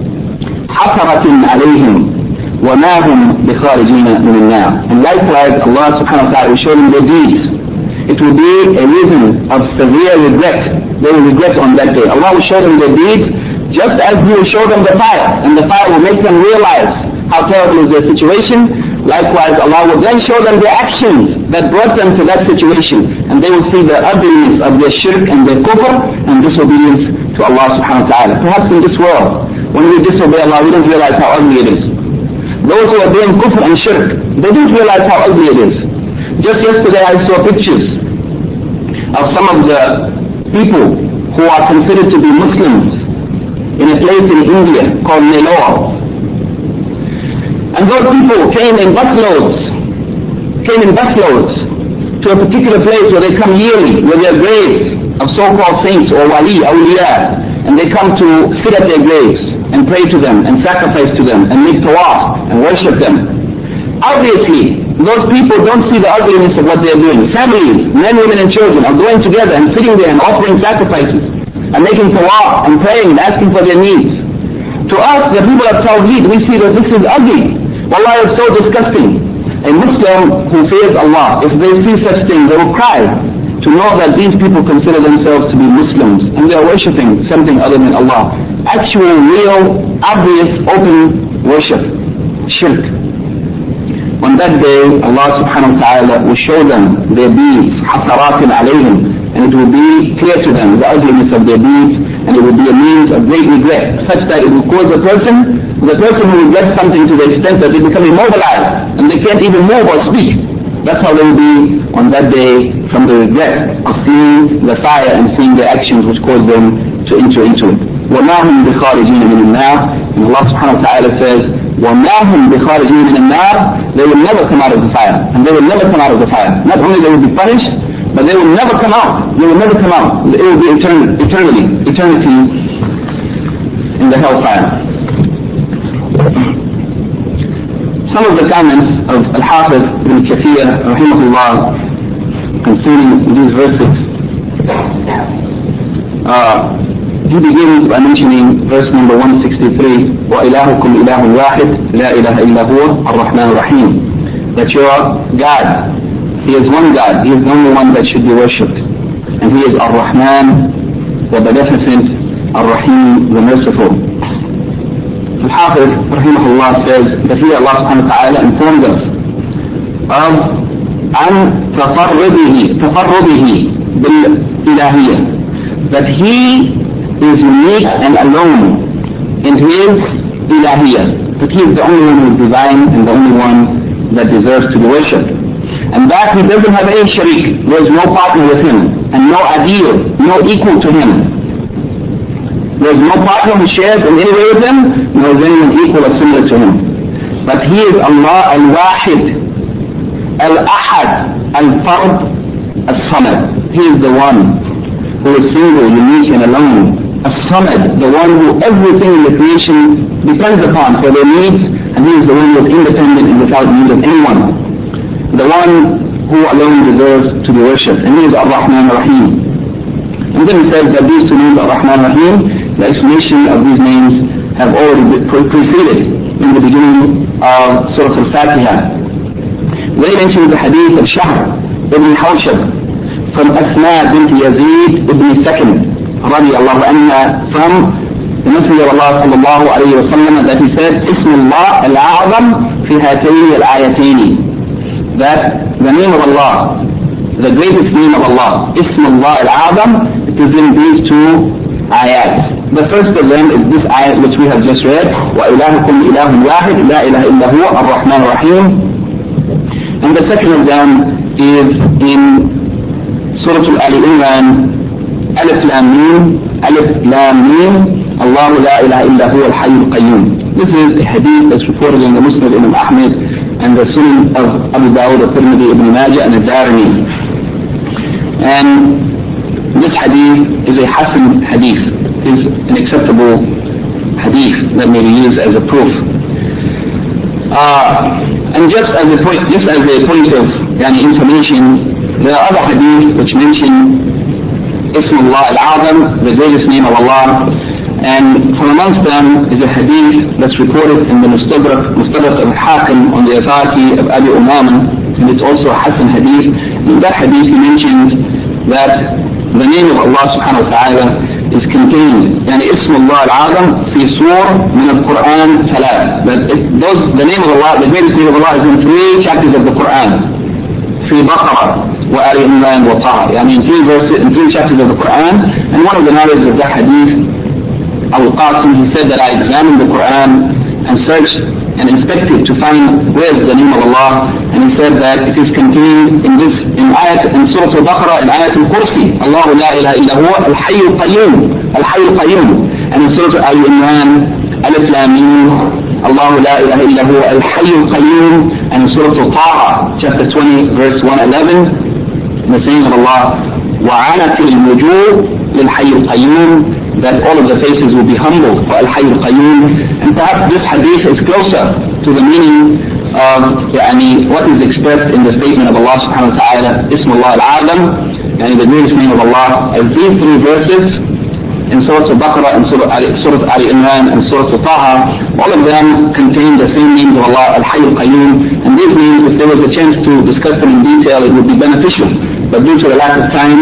حَسَرَةٍ عَلَيْهِمْ وَمَا هُمْ بِخَارِجِينَ مِنَ النَّارِ. And likewise, Allah subhanahu wa ta'ala will show them their deeds. It will be a reason of severe regret. They will regret on that day. Allah will show them their deeds, just as He will show them the fire, and the fire will make them realize how terrible is their situation. Likewise, Allah will then show them their actions that brought them to that situation, and they will see the ugliness of their shirk and their kufr and disobedience to Allah subhanahu wa ta'ala. Perhaps in this world, when we disobey Allah, we don't realize how ugly it is. Those who are doing kufr and shirk, they don't realize how ugly it is. Just yesterday I saw pictures of some of the people who are considered to be Muslims in a place in India called Nellore. And those people came in busloads to a particular place where they come yearly, where there are graves of so-called saints or wali, awliya. and they come to sit at their graves and pray to them and sacrifice to them and make tawaf and worship them. Obviously, those people don't see the ugliness of what they're doing. Families, men, women, and children are going together and sitting there and offering sacrifices and making tawaf and praying and asking for their needs. To us, the people of Tawheed, we see that this is ugly. Wallah, it's so disgusting. A Muslim who fears Allah, if they see such things, they will cry to know that these people consider themselves to be Muslims and they are worshipping something other than Allah. Actual, real, obvious, open worship. Shirk. On that day, Allah subhanahu wa ta'ala will show them their deeds, hasaratin alayhim, and it will be clear to them the ugliness of their deeds, and it will be a means of great regret, such that it will cause the person who regrets something to the extent that they become immobilized, and they can't even move or speak. That's how they will be on that day, from the regret of seeing the fire and seeing the actions which cause them to enter into it. وَمَا هُمْ بِخَارِجِينَ مِنَ النَّارِ. And Allah subhanahu wa ta'ala says, وَمَا هُمْ بِخَارِجِينَ مِنَ النَّارِ. They will never come out of the fire. And they will never come out of the fire. Not only they will be punished, but they will never come out. They will never come out. It will be eternity in the hellfire. Some of the comments of Al-Hafiz ibn Kathir, rahimahullah, concerning these verses. He begins by mentioning verse number 163, وَإِلَهُكُمْ إِلَهٌ وَاحِدٌ لَا إِلَهَ إِلَّا هُوَ الرَّحْمَنُ الرَّحِيمُ. That your God, He is one God, He is the only one that should be worshipped. And He is Ar-Rahman, the Beneficent, Ar-Rahim, the Merciful. Al-Hafiz, rahimahullah, says that here Allah subhanahu wa ta'ala informed us of عن تفرده بالإلهية, that He is unique and alone in His ilahiyah, that He is the only one who is divine and the only one that deserves to be worshipped, and that He doesn't have any sharik, there is no partner with Him, and no adil, no equal to Him. There is no partner who shares in any way with Him, nor is anyone equal or similar to Him. But He is Allah al-Wahid, al-Ahad, al-Fard, al-Samad. He is the one who is single, unique and alone. As-Samad, the one who everything in the creation depends upon for their needs, and He is the one who is independent and without need of anyone. The one who alone deserves to be worshipped, and He is Ar-Rahman Ar-Rahim. And then He says that these two names, Ar-Rahman Ar-Rahim, the explanation of these names have already been preceded in the beginning of Surah Al-Fatiha. They mention the hadith of Shahr ibn Hawshab from Asma bint Yazid ibn Sakin radiyallahu anha, from the Messenger of Allah sallallahu alayhi wa sallam, that he said, Ismullah al-A'zam fi hatayni al-ayatayni, that the name of Allah, the greatest name of Allah, Ismullah al-A'zam, it is in these two ayat. The first of them is this ayat which we have just read, وَإِلَهُكُمْ إِلَهٌ وَاحِدٌ لَا إِلَهَ إِلَّا هُوَ الرَّحْمَنُ الرَّحِيمُ. And the second of them is in Surah Al-Imran, Alif Lam Mim, Allahu la ilaha illa huwa al-Hayy al-Qayyum. This is a hadith that's reported in the Musnad Imam Ahmad and the Sunan of Abu Dawud, Tirmidhi, Ibn Majah, and Ad-Darimi. And this hadith is a Hasan hadith, is an acceptable hadith that may be used as a proof. And just as a point of information, there are other hadith which mention Ismullah al-Azam, the greatest name of Allah, and from amongst them is a hadith that's recorded in the Mustadrak of Hakim on the authority of Abi Umama, and it's also a Hasan hadith. In that hadith he mentions that the name of Allah subhanahu wa ta'ala is contained, and Ismullah al-Azam fi surah min al-Quran salat. The name of Allah, the greatest name of Allah, is in 3 chapters of the Quran. Fi Baqarah wa Ali Imran wa Taha. I mean, 3 chapters of the Quran. And one of the narrators of that hadith, Al-Qasim, he said that I examined the Quran and searched and inspected to find where is the name of Allah, and he said that it is contained in Surah Al-Baqarah, in Ayat Al-Kursi, Allahu la ilaha illa huwa al-Hayy al-Qayyum, and in Surah Al-Imran, Alif Lam Mim, Allahu la ilaha illa huwa al-Hayy al-Qayyum, and in Surah Al-Taha, chapter 20, verse 111, the saying of Allah, وَعَنَتِ الْوُجُوهُ لِلْحَيِّ الْقَيُّومِ that all of the faces will be humbled for Al-Hayy Al-Qayyum. And perhaps this hadith is closer to the meaning of what is expressed in the statement of Allah subhanahu wa ta'ala, Ismullah Al-Azam, the greatest name of Allah, as these three verses in Surah Al-Baqarah and Surah Ali Imran and Surah Al-Taha, all of them contain the same names of Allah, Al-Hayy Al-Qayyum, and these names, if there was a chance to discuss them in detail, it would be beneficial. But due to the lack of time,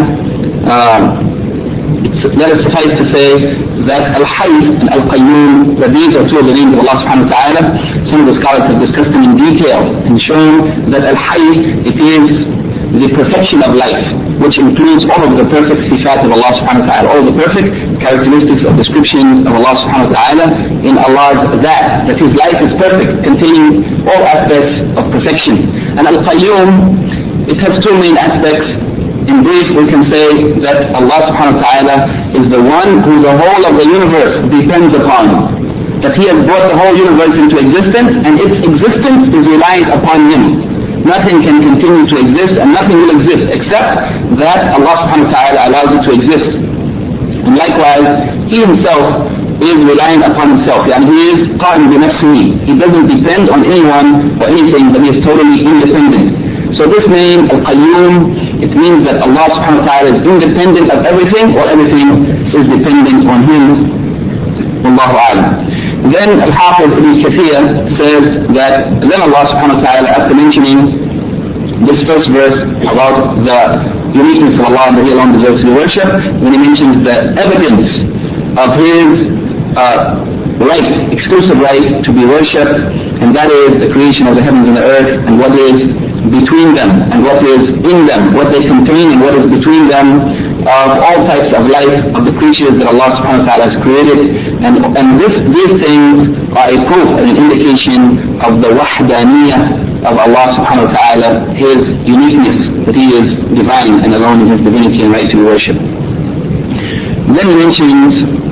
let us suffice to say that Al-Hayy and Al-Qayyum, that these are two of the names of Allah subhanahu wa ta'ala. Some of the scholars have discussed them in detail and shown that Al-Hayy, it is the perfection of life, which includes all of the perfect sifat of Allah subhanahu wa ta'ala, all of the perfect characteristics of description of Allah subhanahu wa ta'ala in Allah's that His life is perfect, containing all aspects of perfection. And Al-Qayyum, it has two main aspects. In brief, we can say that Allah subhanahu wa ta'ala is the one who the whole of the universe depends upon. That He has brought the whole universe into existence, and its existence is reliant upon Him. Nothing can continue to exist, and nothing will exist except that Allah subhanahu wa ta'ala allows it to exist. And likewise, He Himself is reliant upon Himself. And He is qa'im bi nafsihi. He doesn't depend on anyone or anything, but He is totally independent. So this name, Al-Qayyum, it means that Allah subhanahu wa ta'ala is independent of everything, or everything is dependent on Him. Wallahu a'lam. Then Al-Hafiz Ibn Kathir says that then Allah subhanahu wa ta'ala, after mentioning this first verse about the uniqueness of Allah and that He alone deserves to be worshipped, when He mentions the evidence of His right, exclusive right to be worshipped, and that is the creation of the heavens and the earth, and what is between them, and what is in them, what they contain and what is between them, of all types of life, of the creatures that Allah subhanahu wa ta'ala has created. And these things are a proof and an indication of the wahdaniyah of Allah subhanahu wa ta'ala, His uniqueness, that He is divine and alone in His divinity and right to be worshipped. Then He mentions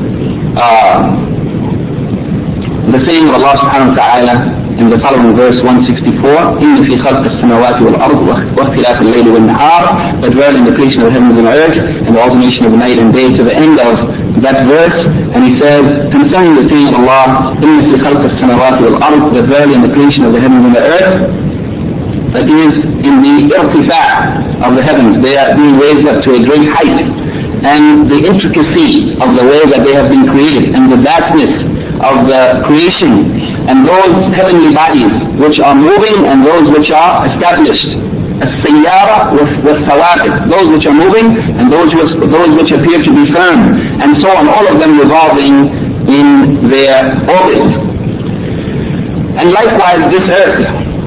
the saying of Allah subhanahu wa ta'ala in the following verse 164, إِنَّ فِي خَلْقِ السَّمَاوَاتِ وَالْأَرْضِ وَاخْتِلَافِ اللَّيْلِ وَالنَّهَارِ, but dwell in the creation of the heavens and earth and the alternation of the night and day, to the end of that verse. And He says, concerning the saying of Allah, إِنَّ فِي خَلْقِ السَّمَاوَاتِ وَالْأَرْضِ, but dwell in the creation of the heavens and the earth, that is in the irtifa' of the heavens. They are being raised up to a great height, and the intricacy of the way that they have been created, and the vastness of the creation, and those heavenly bodies which are moving and those which are established. As-sayyara was-thawabit, those which are moving and those which appear to be firm, and so on, all of them revolving in their orbit. And likewise this earth,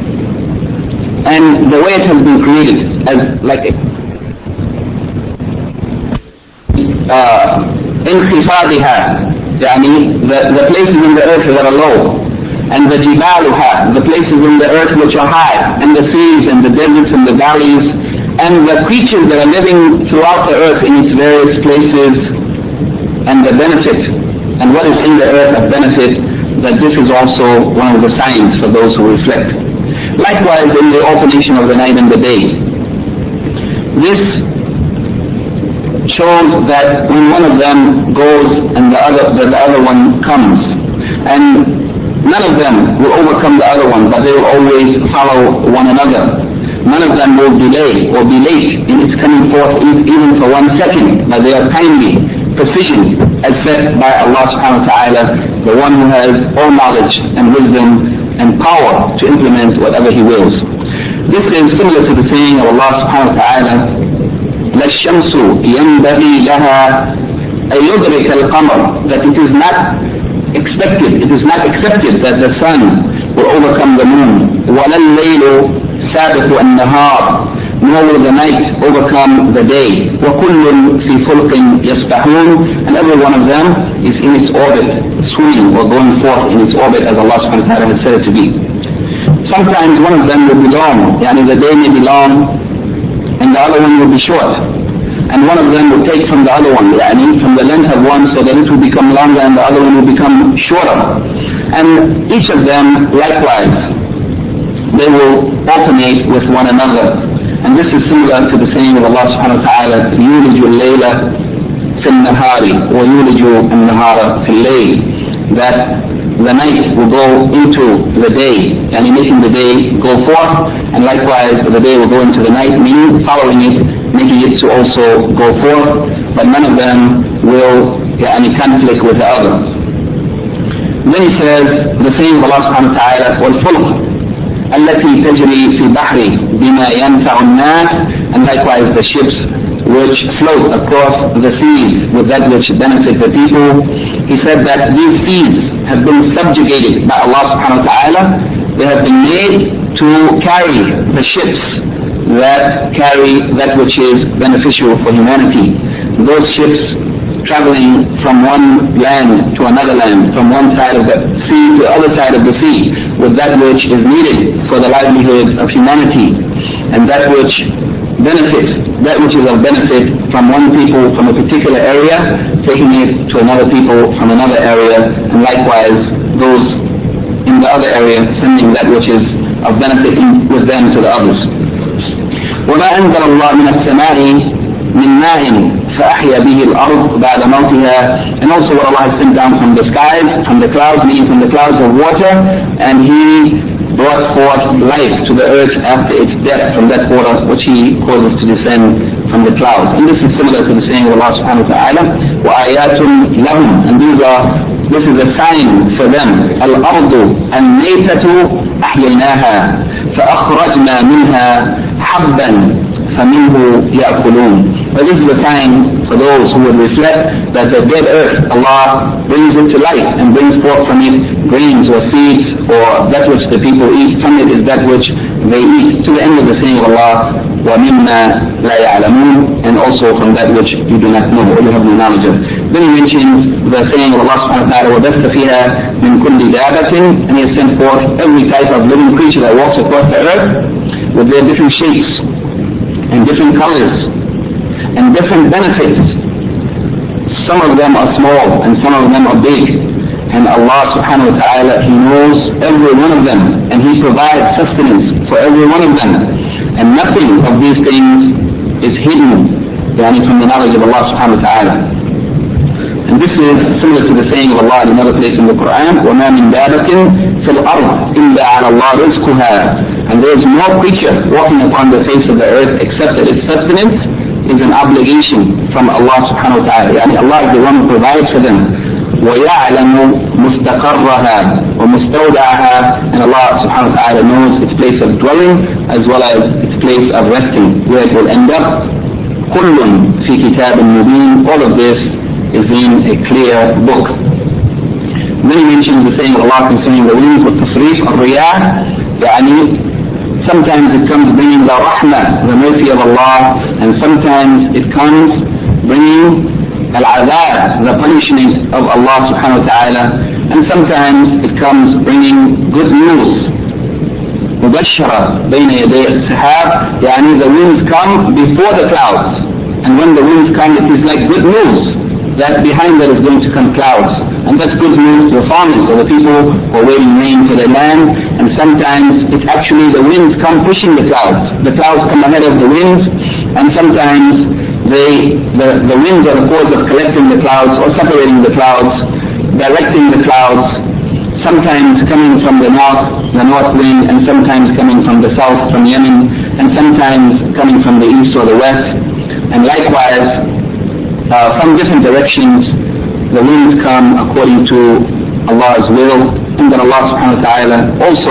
and the way it has been created, as like انخفاضها, the places in the earth that are low, and the jibaluha, the places in the earth which are high, and the seas and the deserts and the valleys, and the creatures that are living throughout the earth in its various places, and the benefit, and what is in the earth of benefit, that this is also one of the signs for those who reflect. Likewise in the alternation of the night and the day. This shows that when one of them goes and the other one comes, and none of them will overcome the other one, but they will always follow one another. None of them will delay or be late in its coming forth even for 1 second, but they are timely, precision, as set by Allah subhanahu wa ta'ala, the one who has all knowledge and wisdom and power to implement whatever He wills. This is similar to the saying of Allah subhanahu wa ta'ala, لَا الشَّمْسُ يَنْبَغِي لَهَا أَن يُدْرِكَ الْقَمَرَ, that it is not expected, it is not accepted that the sun will overcome the moon. وَلَا اللَّيْلُ سَابِقُ النَّهَارِ, nor will the night overcome the day. وَكُلٌّ فِي فُلْقٍ يَسْبَحُونَ, and every one of them is in its orbit, swimming or going forth in its orbit as Allah subhanahu wa ta'ala has said it to be. Sometimes one of them will be long, the day may be long, and the other one will be short. And one of them will take from the other one, from the length of one, so that it will become longer and the other one will become shorter. And each of them, likewise, they will alternate with one another. And this is similar to the saying of Allah subhanahu wa ta'ala, يُولِجُ اللَّيْلَ فِي في النهار ويولج النهار في الليل, that the night will go into the day, and making the day go forth, and likewise the day will go into the night, meaning following it, making it to also go forth, but none of them will conflict with the other. Then he says, the saying of Allah subhanahu wa ta'ala, وَالْفُلْقِ التي تجري في البحر بما ينفع الناس, and likewise the ships which float across the seas with that which benefits the people. He said that these seas have been subjugated by Allah subhanahu wa ta'ala. They have been made to carry the ships that carry that which is beneficial for humanity. Those ships traveling from one land to another land, from one side of the sea to the other side of the sea, with that which is needed for the livelihood of humanity, and that which benefits, that which is of benefit from one people from a particular area, taking it to another people from another area, and likewise those in the other area sending that which is of benefit with them to the others. وَمَا أَنزَلَ اللَّهُ مِنَ السَّمَاءِ مِنْ مَاءٍ فَأَحْيَا بِهِ الْأَرْضِ بَعْدَ مَوْتِهَا, and also what Allah has sent down from the skies, from the clouds, meaning from the clouds of water, and He brought forth life to the earth after its death from that water which He causes to descend from the clouds. And this is similar to the saying of Allah subhanahu wa ta'ala, وَآيَاتٌ لَهُمْ, and this is a sign for them. الْأَرْضُ الْمَيْتَةُ أَحْيَيْنَاهَا فَأَخْرَجْنَا مِنْهَا حَبًّا فَمِنْهُ يَأْكُلُونَ. But this is a sign for those who would reflect that the dead earth, Allah brings it to life and brings forth from it grains or seeds, or that which the people eat. From it is that which they eat, to the end of the saying of Allah, وَمِمَّا لَا يَعْلَمُونَ, and also from that which you do not know or you have no knowledge of. Then he mentions the saying of Allah subhanahu wa ta'ala, وَبَثَّ فِيهَا مِنْ كُلِّ دَابَةٍ, and He has sent forth every type of living creature that walks across the earth with their different shapes and different colors and different benefits. Some of them are small and some of them are big, and Allah subhanahu wa ta'ala, He knows every one of them, and He provides sustenance for every one of them, and nothing of these things is hidden from the knowledge of Allah subhanahu wa ta'ala. And this is similar to the saying of Allah in another place in the Quran, وَمَا مِن دَابَةٍ فِي الْأَرْضِ إِلَّا عَلَى اللَّهِ رِزْقُهَا, and there is no creature walking upon the face of the earth except that its sustenance is an obligation from Allah subhanahu wa ta'ala. Allah is the one who provides for them. وَيَعْلَمُ مُسْتَقَرَّهَا وَمُسْتَوْدَعَهَا, and Allah subhanahu wa ta'ala knows its place of dwelling as well as its place of resting, where it will end up. كُلٌّ فِي كِتَابٍ مُبِينٍ, all of this is in a clear book. Then he mentions the saying of Allah concerning the winds with tasrif al-riyah, sometimes it comes bringing the rahmah, the mercy of Allah, and sometimes it comes bringing al-azab, the punishment of Allah subhanahu wa ta'ala, and sometimes it comes bringing good news. مبشرة بين يدي السحاب, the winds come before the clouds, and when the winds come it is like good news that behind that is going to come clouds, and that's good news to the farmers or the people who are waiting rain for their land. And sometimes it's actually the winds come pushing the clouds come ahead of the winds, and sometimes the winds are the cause of collecting the clouds or separating the clouds, directing the clouds, sometimes coming from the north wind, and sometimes coming from the south, from Yemen, and sometimes coming from the east or the west, and likewise from different directions the winds come according to Allah's will. And that Allah subhanahu wa ta'ala also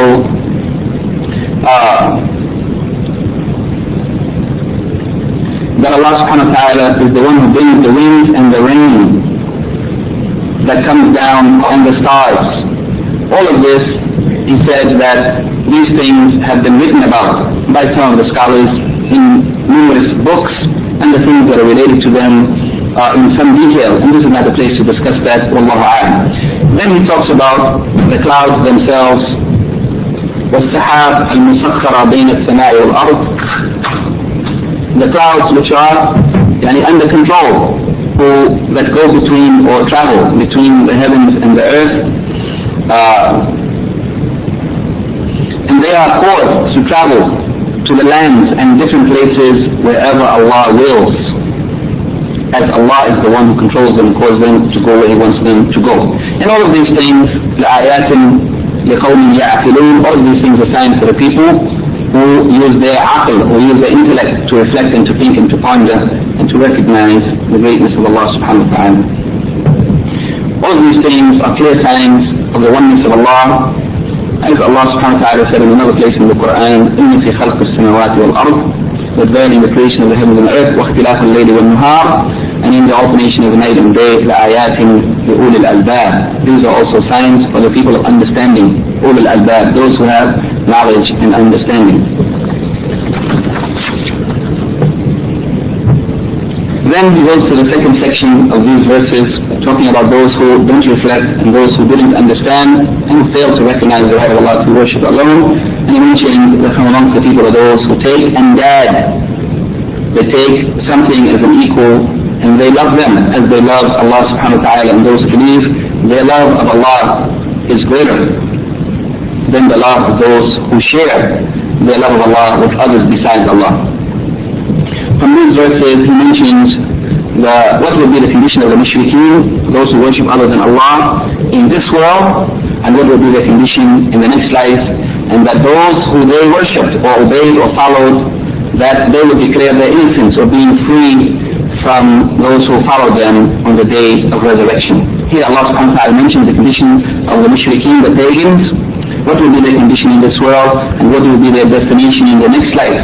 that Allah subhanahu wa ta'ala is the one who brings the winds and the rain that comes down on the stars. All of this, he said that these things have been written about by some of the scholars in numerous books, and the things that are related to them in some detail, and this is not the place to discuss that. Wallahu a'lam. Then he talks about the clouds themselves, وَالسَّحَابِ الْمُسَخَّرَ بَيْنَ السَّمَاءِ وَالْأَرْضِ, the clouds which are under control, that go between or travel between the heavens and the earth, and they are caused to travel to the lands and different places wherever Allah wills. fact, Allah is the one who controls them and causes them to go where He wants them to go. And all of these things, لآيات لقوم يعقلون, all of these things are signs for the people who use their aql, who use their intellect to reflect and to think and to ponder and to recognize the greatness of Allah subhanahu wa ta'ala. All of these things are clear signs of the oneness of Allah. As Allah subhanahu wa ta'ala said in another place in the Quran, إِنَّ فِي خَلْقِ السَّمَاوَاتِ وَالْأَرْضِ, that there in the creation of the heavens and earth, وَاخْتِلَافِ اللَّيْلِ وَالنَّهَارِ, and in the alternation of the night and day, لَآيَاتٍ لِأُولِي الْأَلْبَابِ. These are also signs for the people of understanding, أُولِي الْأَلْبَابِ, those who have knowledge and understanding. Then he goes to the second section of these verses, talking about those who don't reflect and those who didn't understand and who fail to recognize the right of Allah to worship alone. And he mentioned that from amongst the people are those who take andad. They take something as an equal and they love them as they love Allah subhanahu wa ta'ala, and those who believe their love of Allah is greater than the love of those who share their love of Allah with others besides Allah. From these verses he mentions what will be the condition of the mushrikeen, those who worship other than Allah in this world, and what will be their condition in the next life, and that those who they worshipped or obeyed or followed, that they will declare their innocence or being free from those who follow them on the day of resurrection. Here Allah subhanahu wa ta'ala mentions the condition of the mushrikeen, the pagans, what will be their condition in this world, and what will be their destination in the next life.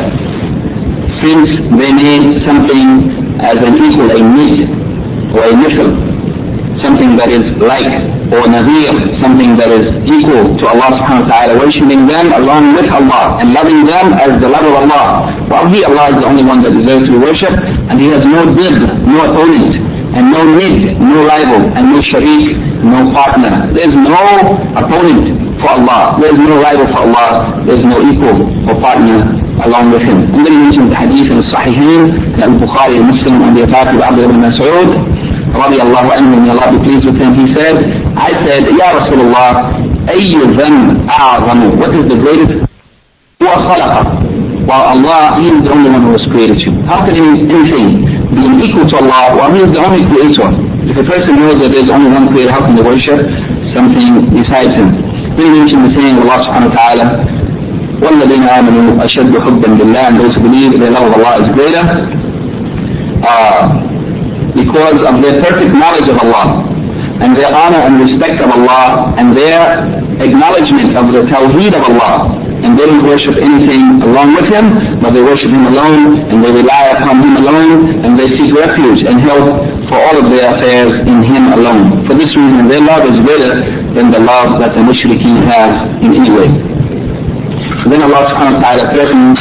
Since they made something as an equal, a nid or a mithal, something that is like, or nazir, something that is equal to Allah subhanahu wa ta'ala, worshiping them along with Allah and loving them as the love of Allah. While Allah is the only one that deserves to be worshipped, and He has no did, no opponent, and no nid, no rival, and no sharik, no partner. There is no opponent for Allah, there is no rival for Allah, there is no equal or partner along with Him. And then he mentions the hadith in the Sahihain, Al-Bukhari and Muslim, on the authority of Abdullah ibn Mas'ud, radiallahu anhu, may Allah be pleased with him. He said, I said, Ya Rasulullah, أي ذنب أعظم, what is the greatest? هو خلق, while Allah, He is the only one who has created you. How can anything be equal to Allah while He is the only creator? If a person knows that there is only one creator, how can they worship something besides Him? Then he mentioned the saying of Allah subhanahu wa ta'ala, وَالَّذِينَ آمَنُوا أَشَدُّ حُبًّا بِاللَّهِ, and those who believe the love of Allah is greater because of their perfect knowledge of Allah and their honor and respect of Allah and their acknowledgement of the tawheed of Allah, and they don't worship anything along with Him, but they worship Him alone, and they rely upon Him alone, and they seek refuge and help for all of their affairs in Him alone. For this reason their love is greater than the love that the mushrikeen have in any way. Then Allah subhanahu wa ta'ala threatens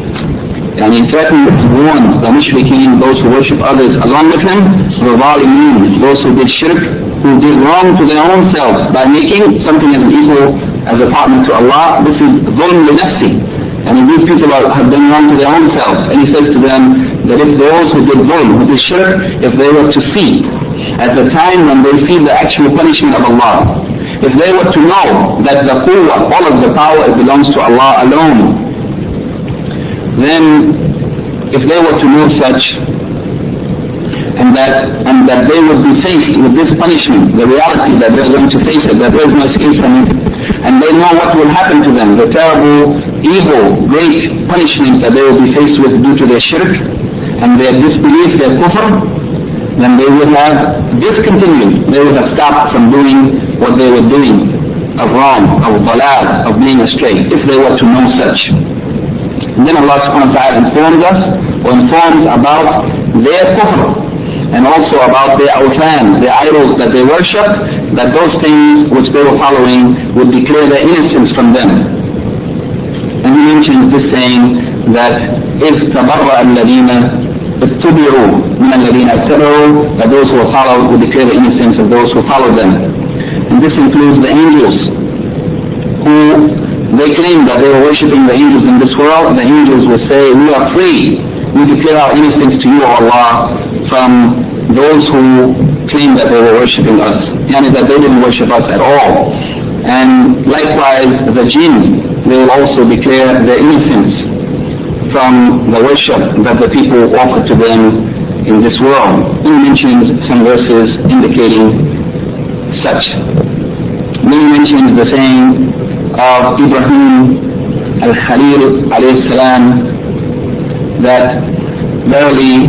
and warns the mushrikeen, those who worship others along with Him, the zalimeen, those who did shirk, who did wrong to their own selves by making something as an equal, as a partner to Allah. This is dhulm li nafsi. And these people have done wrong to their own selves. And He says to them that if those who did dhulm, who did shirk, if they were to see at the time when they see the actual punishment of Allah, if they were to know that the quwwah, all of the power, it belongs to Allah alone, then if they were to know such, and that they would be faced with this punishment, the reality that they're going to face it, that there is no escape from it, and they know what will happen to them, the terrible, evil, great punishment that they will be faced with due to their shirk and their disbelief, their kufr, then they would have discontinued, they would have stopped from doing what they were doing of wrong, of dalal, of being astray, if they were to know such. And then Allah subhanahu wa ta'ala informs about their kufr, and also about their awthan, their idols that they worship, that those things which they were following would declare their innocence from them. And He mentions this saying that إِذْ تَبَرَّأَ الَّذِينَ اتبعوا من الذين اتبعوا, that those who are followed will declare the innocence of those who follow them. And this includes the angels, who they claim that they were worshipping the angels in this world. The angels will say, we are free, we declare our innocence to you, O Allah, from those who claim that they were worshipping us, and that they didn't worship us at all. And likewise the jinn, they will also declare their innocence from the worship that the people offered to them in this world. He mentions some verses indicating such. He mentions the saying of Ibrahim al-Khalil alayhi salam that verily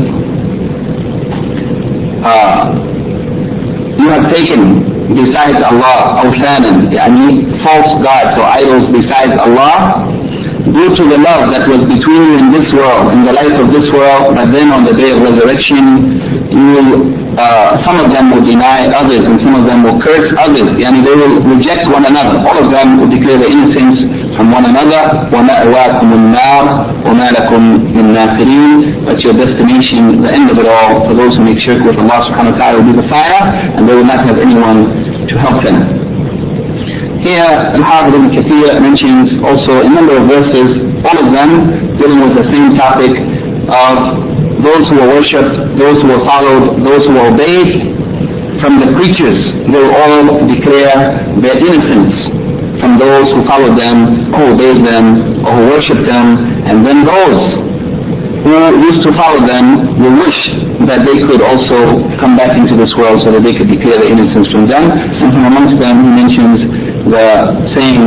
you have taken besides Allah awthanan, yani false gods or idols besides Allah, due to the love that was between you in this world, in the life of this world, but then on the day of resurrection, some of them will deny others and some of them will curse others, yani they will reject one another. All of them will declare their innocence from one another. وَمَأْوَاكُمُ النَّارُ وَمَا لَكُمْ مِنْ نَاصِرِينَ. But your destination, the end of it all, for those who make shirk with Allah subhanahu wa ta'ala, will be the fire, and they will not have anyone to help them. Here, Al-Hafidh ibn Kathir mentions also a number of verses, all of them dealing with the same topic of those who are worshipped, those who are followed, those who are obeyed. From the creatures, they will all declare their innocence from those who follow them, who obey them, or who worship them, and then those who used to follow them will wish that they could also come back into this world so that they could declare their innocence from them. And from amongst them he mentions the saying,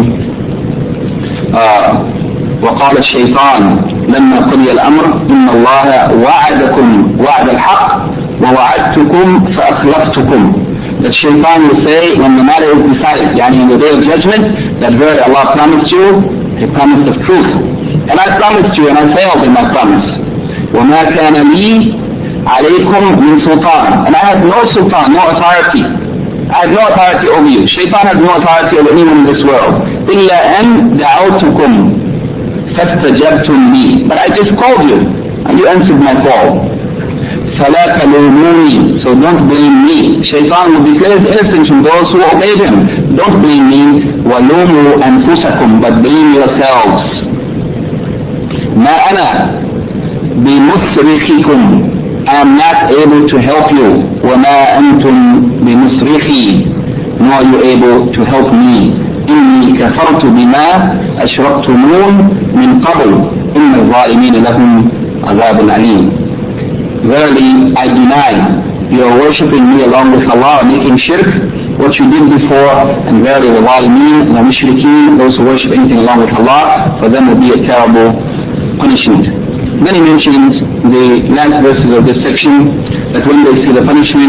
وقال الشيطان لما قضي الأمر إن الله وعدكم وعد الحق ووعدتكم فأخلفتكم. That shaitan will say when the matter is decided, yani in the day of judgment, that verily Allah promised you a promise of truth, and I promised you and I failed in my promise. وما كان لي عليكم من سلطان, and I have no sultan, no authority. I have no authority over you. Shaitan has no authority over anyone in this world. إلا أن دعوتكم فاستجبتم لي. But I just called you and you answered my call. فلا تلوموني, so don't blame me. Shaitan will declare his innocence from those who obey him. Don't blame me. ولوموا أنفسكم, but blame yourselves. ما أنا بمصرخكم, I am not able to help you. وما أنتم بمصرخي, nor are you able to help me. إني كفرت بما أشركتمون من قبل إن الظالمين لهم عذاب أليم. Verily, I deny you are worshipping me along with Allah, making shirk, what you did before, and verily the zalimeen, the mushrikeen, those who worship anything along with Allah, for them will be a terrible punishment. Then he mentions the last verses of this section, that when they see the punishment,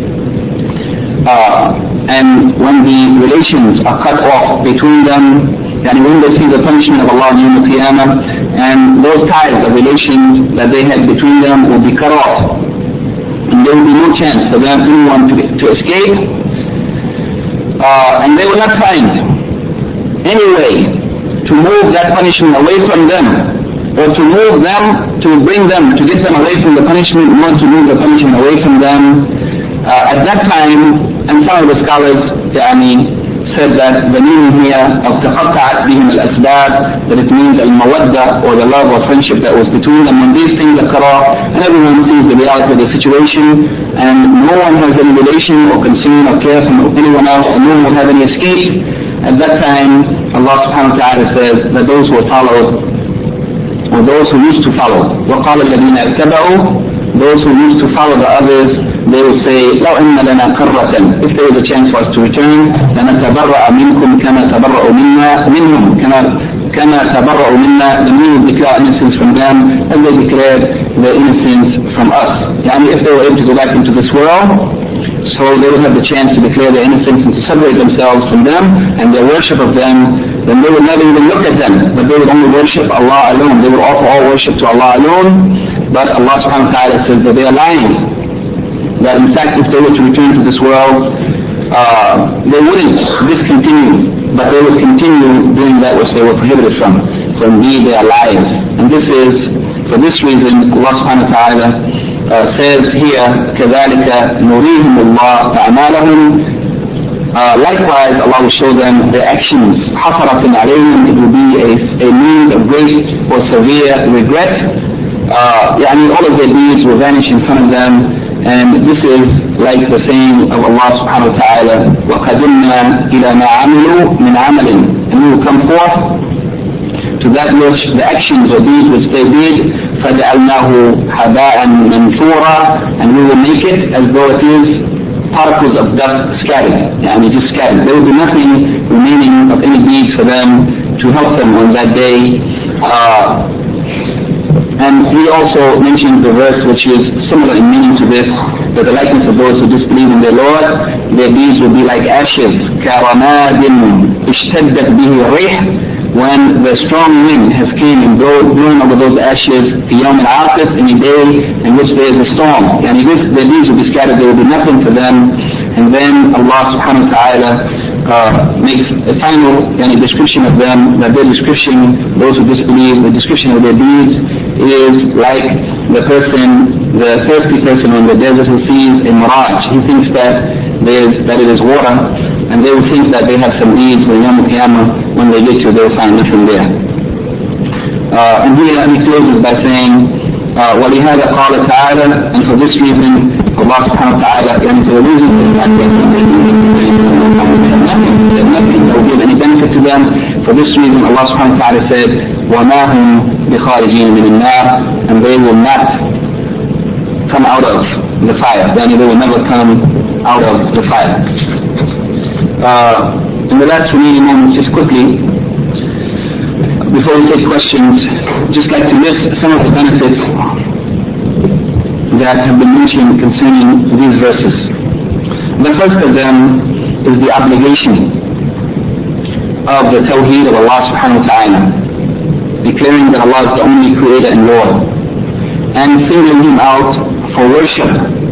and when the relations are cut off between them, and when they see the punishment of Allah in the Qiyamah, and those ties of relations that they had between them will be cut off, and there will be no chance for them, anyone to escape, and they will not find any way to move that punishment away from them, or to move them, to bring them, to get them away from the punishment, nor to move the punishment away from them. At that time, and some of the scholars said that the meaning here of تقطعت بهم الأسباب, that it means al-mawadda, or the love or friendship that was between them. When these things occur, and everyone sees the reality of the situation, and no one has any relation or concern or care from anyone else, and no one will have any escape. At that time, Allah subhanahu wa ta'ala says that those who are followed, or those who used to follow, وَقَالَ الَّذِينَ اتَّبَعُوا, those who used to follow the others, they will say, لو إن لنا قرة, if there is a chance for us to return, لنتبرأ منكم كما تبرأوا منا منهم كما تبرأوا منا, then we will declare innocence from them as they declared their innocence from us. Yani if they were able to go back into this world, so they will have the chance to declare their innocence and to separate themselves from them and their worship of them, then they would never even look at them, but they would only worship Allah alone. They would offer all worship to Allah alone. But Allah subhanahu wa ta'ala says that they are lying. That in fact if they were to return to this world, they wouldn't discontinue, but they would continue doing that which they were prohibited from. So indeed they are liars. And this is, for this reason, Allah subhanahu wa ta'ala says here, كَذَلِكَ نُرِيهِمُ اللَّهُ أَعْمَالَهُمْ. Likewise, Allah will show them their actions. حَصَرَةٍ عَلَيْهِمْ, it will be a means of great or severe regret. All of their deeds will vanish in front of them, and this is like the saying of Allah subhanahu wa ta'ala, وَقَدِمْنَا إِلَى مَا عَمِلُوا مِنْ عَمَلٍ, and we will come forth to that which the actions or deeds which they did فَجَعَلْنَاهُ هَبَاءً مَنْثُورًا, and we will make it as though it is particles of dust scattered, and just scattered. There will be nothing remaining of any deeds for them to help them on that day. And he also mentions the verse which is similar in meaning to this, that the likeness of those who disbelieve in their Lord, their deeds will be like ashes, كَرَمَادٍ اشْتَدَّتْ بِهِ الرِّيحِ, when the strong wind has came and blown over those ashes, في يوم العاصف, in a day in which there is a storm. And if their deeds will be scattered, there will be nothing for them. And then Allah subhanahu wa ta'ala makes a final description of them, that their description, those who disbelieve, the description of their deeds is like the thirsty person on the desert who sees a mirage. He thinks that it is water, and they will think that they have some deeds, but Yawm al-Qiyamah, when they get to, they will find nothing there. And here he closes by saying, وَلِهَذَا قَالَ تَعَالَى, and for this reason, Allah subhanahu wa ta'ala, and for the reason nothing that will give any benefit to them. For this reason, Allah subhanahu wa ta'ala said, وَمَا هُمْ بِخَارِجِينَ مِنَ النَّارِ, and they will not come out of the fire. They will never come out of the fire. In the last remaining moments, just quickly, before we take questions, just like to list some of the benefits that have been mentioned concerning these verses. The first of them is the obligation of the Tawheed of Allah subhanahu wa ta'ala, declaring that Allah is the only creator and Lord, and singling Him out for worship.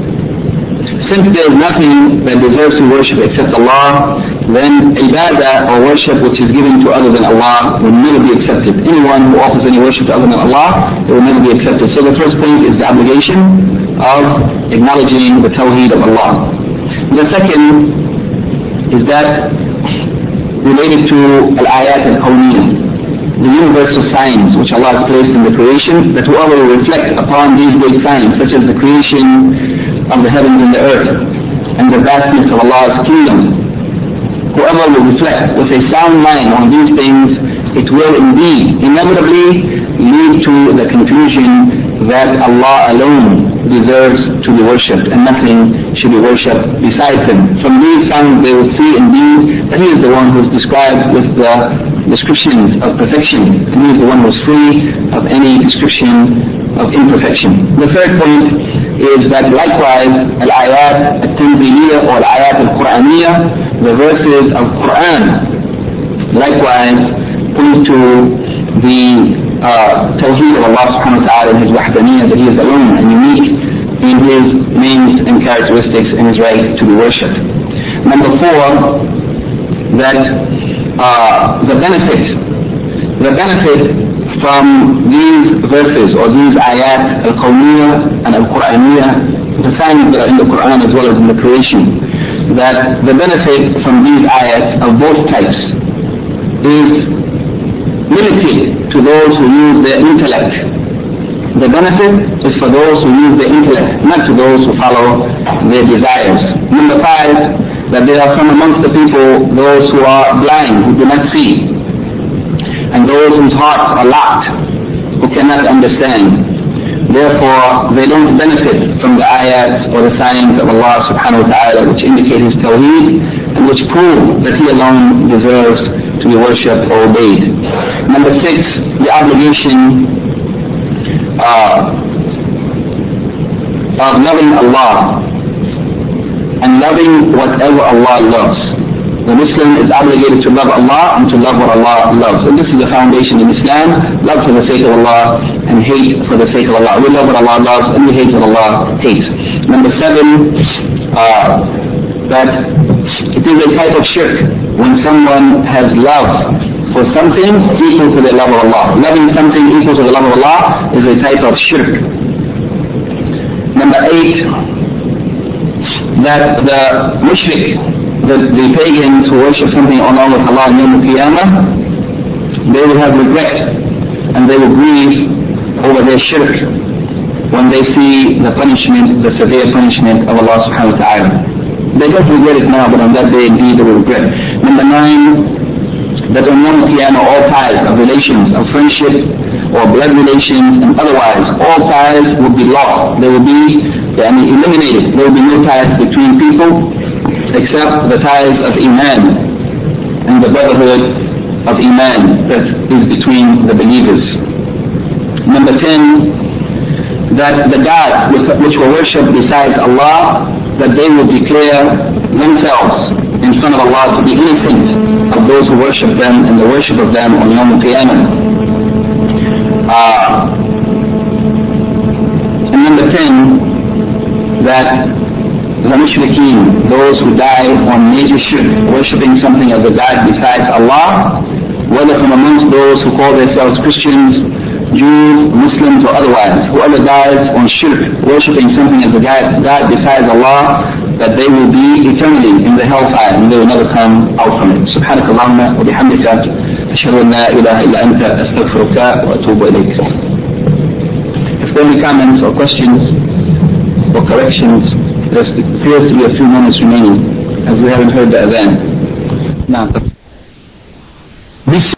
Since there is nothing that deserves to worship except Allah, then ibadah or worship which is given to other than Allah will never be accepted. Anyone who offers any worship to other than Allah, it will never be accepted. So the first thing is the obligation of acknowledging the Tawheed of Allah. The second is that related to al-ayat al-kawniyah, the universal signs which Allah has placed in the creation, that whoever will reflect upon these great signs, such as the creation of the heavens and the earth, and the vastness of Allah's kingdom, whoever will reflect with a sound mind on these things, it will indeed inevitably lead to the conclusion that Allah alone deserves to be worshipped and nothing should be worshipped besides Him. From these signs they will see indeed that He is the one who is described with the descriptions of perfection, and He is the one who is free of any description of imperfection. The third point is that likewise al-ayat al-tanziliyah or al-ayat al-Qur'aniyah, the verses of Quran, likewise point to the Tawheed of Allah subhanahu wa ta'ala and His wahdaniyah, that He is alone and unique in His names and characteristics and His right to be worshipped. Number four, that the benefit from these verses or these ayat al-kawniyah and al-Qur'aniyah, the signs that are in the Quran as well as in the creation, that the benefit from these ayats of both types is limited to those who use their intellect. The benefit is for those who use their intellect, not to those who follow their desires. Number five, that there are some amongst the people, those who are blind, who do not see, and those whose hearts are locked, who cannot understand. Therefore, they don't benefit from the ayats or the signs of Allah subhanahu wa ta'ala which indicate His Tawheed and which prove that He alone deserves to be worshipped or obeyed. Number six, the obligation of loving Allah and loving whatever Allah loves. The Muslim is obligated to love Allah and to love what Allah loves. And this is the foundation in Islam, love for the sake of Allah and hate for the sake of Allah. We love what Allah loves and we hate what Allah hates. Number seven, that it is a type of shirk when someone has love for something equal to the love of Allah. Loving something equal to the love of Allah is a type of shirk. Number eight, that the mushrik, the pagans who worship something along with Allah on Yawm al-Qiyamah, they will have regret and they will grieve over their shirk when they see the punishment, the severe punishment of Allah subhanahu wa ta'ala. They don't regret it now, but on that day indeed they will regret. Number nine, that on Yawm al-Qiyamah all ties of relations, of friendship, or blood relations and otherwise, all ties would be lost. They will be eliminated. There will be no ties between people except the ties of Iman and the brotherhood of Iman that is between the believers. Number 10, that the gods which were worshipped besides Allah, that they will declare themselves in front of Allah to be innocent of those who worship them and the worship of them on Yawm al-Qiyamah. And number 10, that the mushrikeen, those who die on major shirk, worshipping something as a god besides Allah, whether from amongst those who call themselves Christians, Jews, Muslims or otherwise, whoever dies on shirk, worshipping something as a god besides Allah, that they will be eternally in the hellfire and they will never come out from it. سبحانك اللهم وبحمدك أشهد أن لا إله إلا أنت أستغفرك وأتوب إليك. If there are any comments or questions or corrections, there appears to be a few moments remaining as we haven't heard the adhan. Now.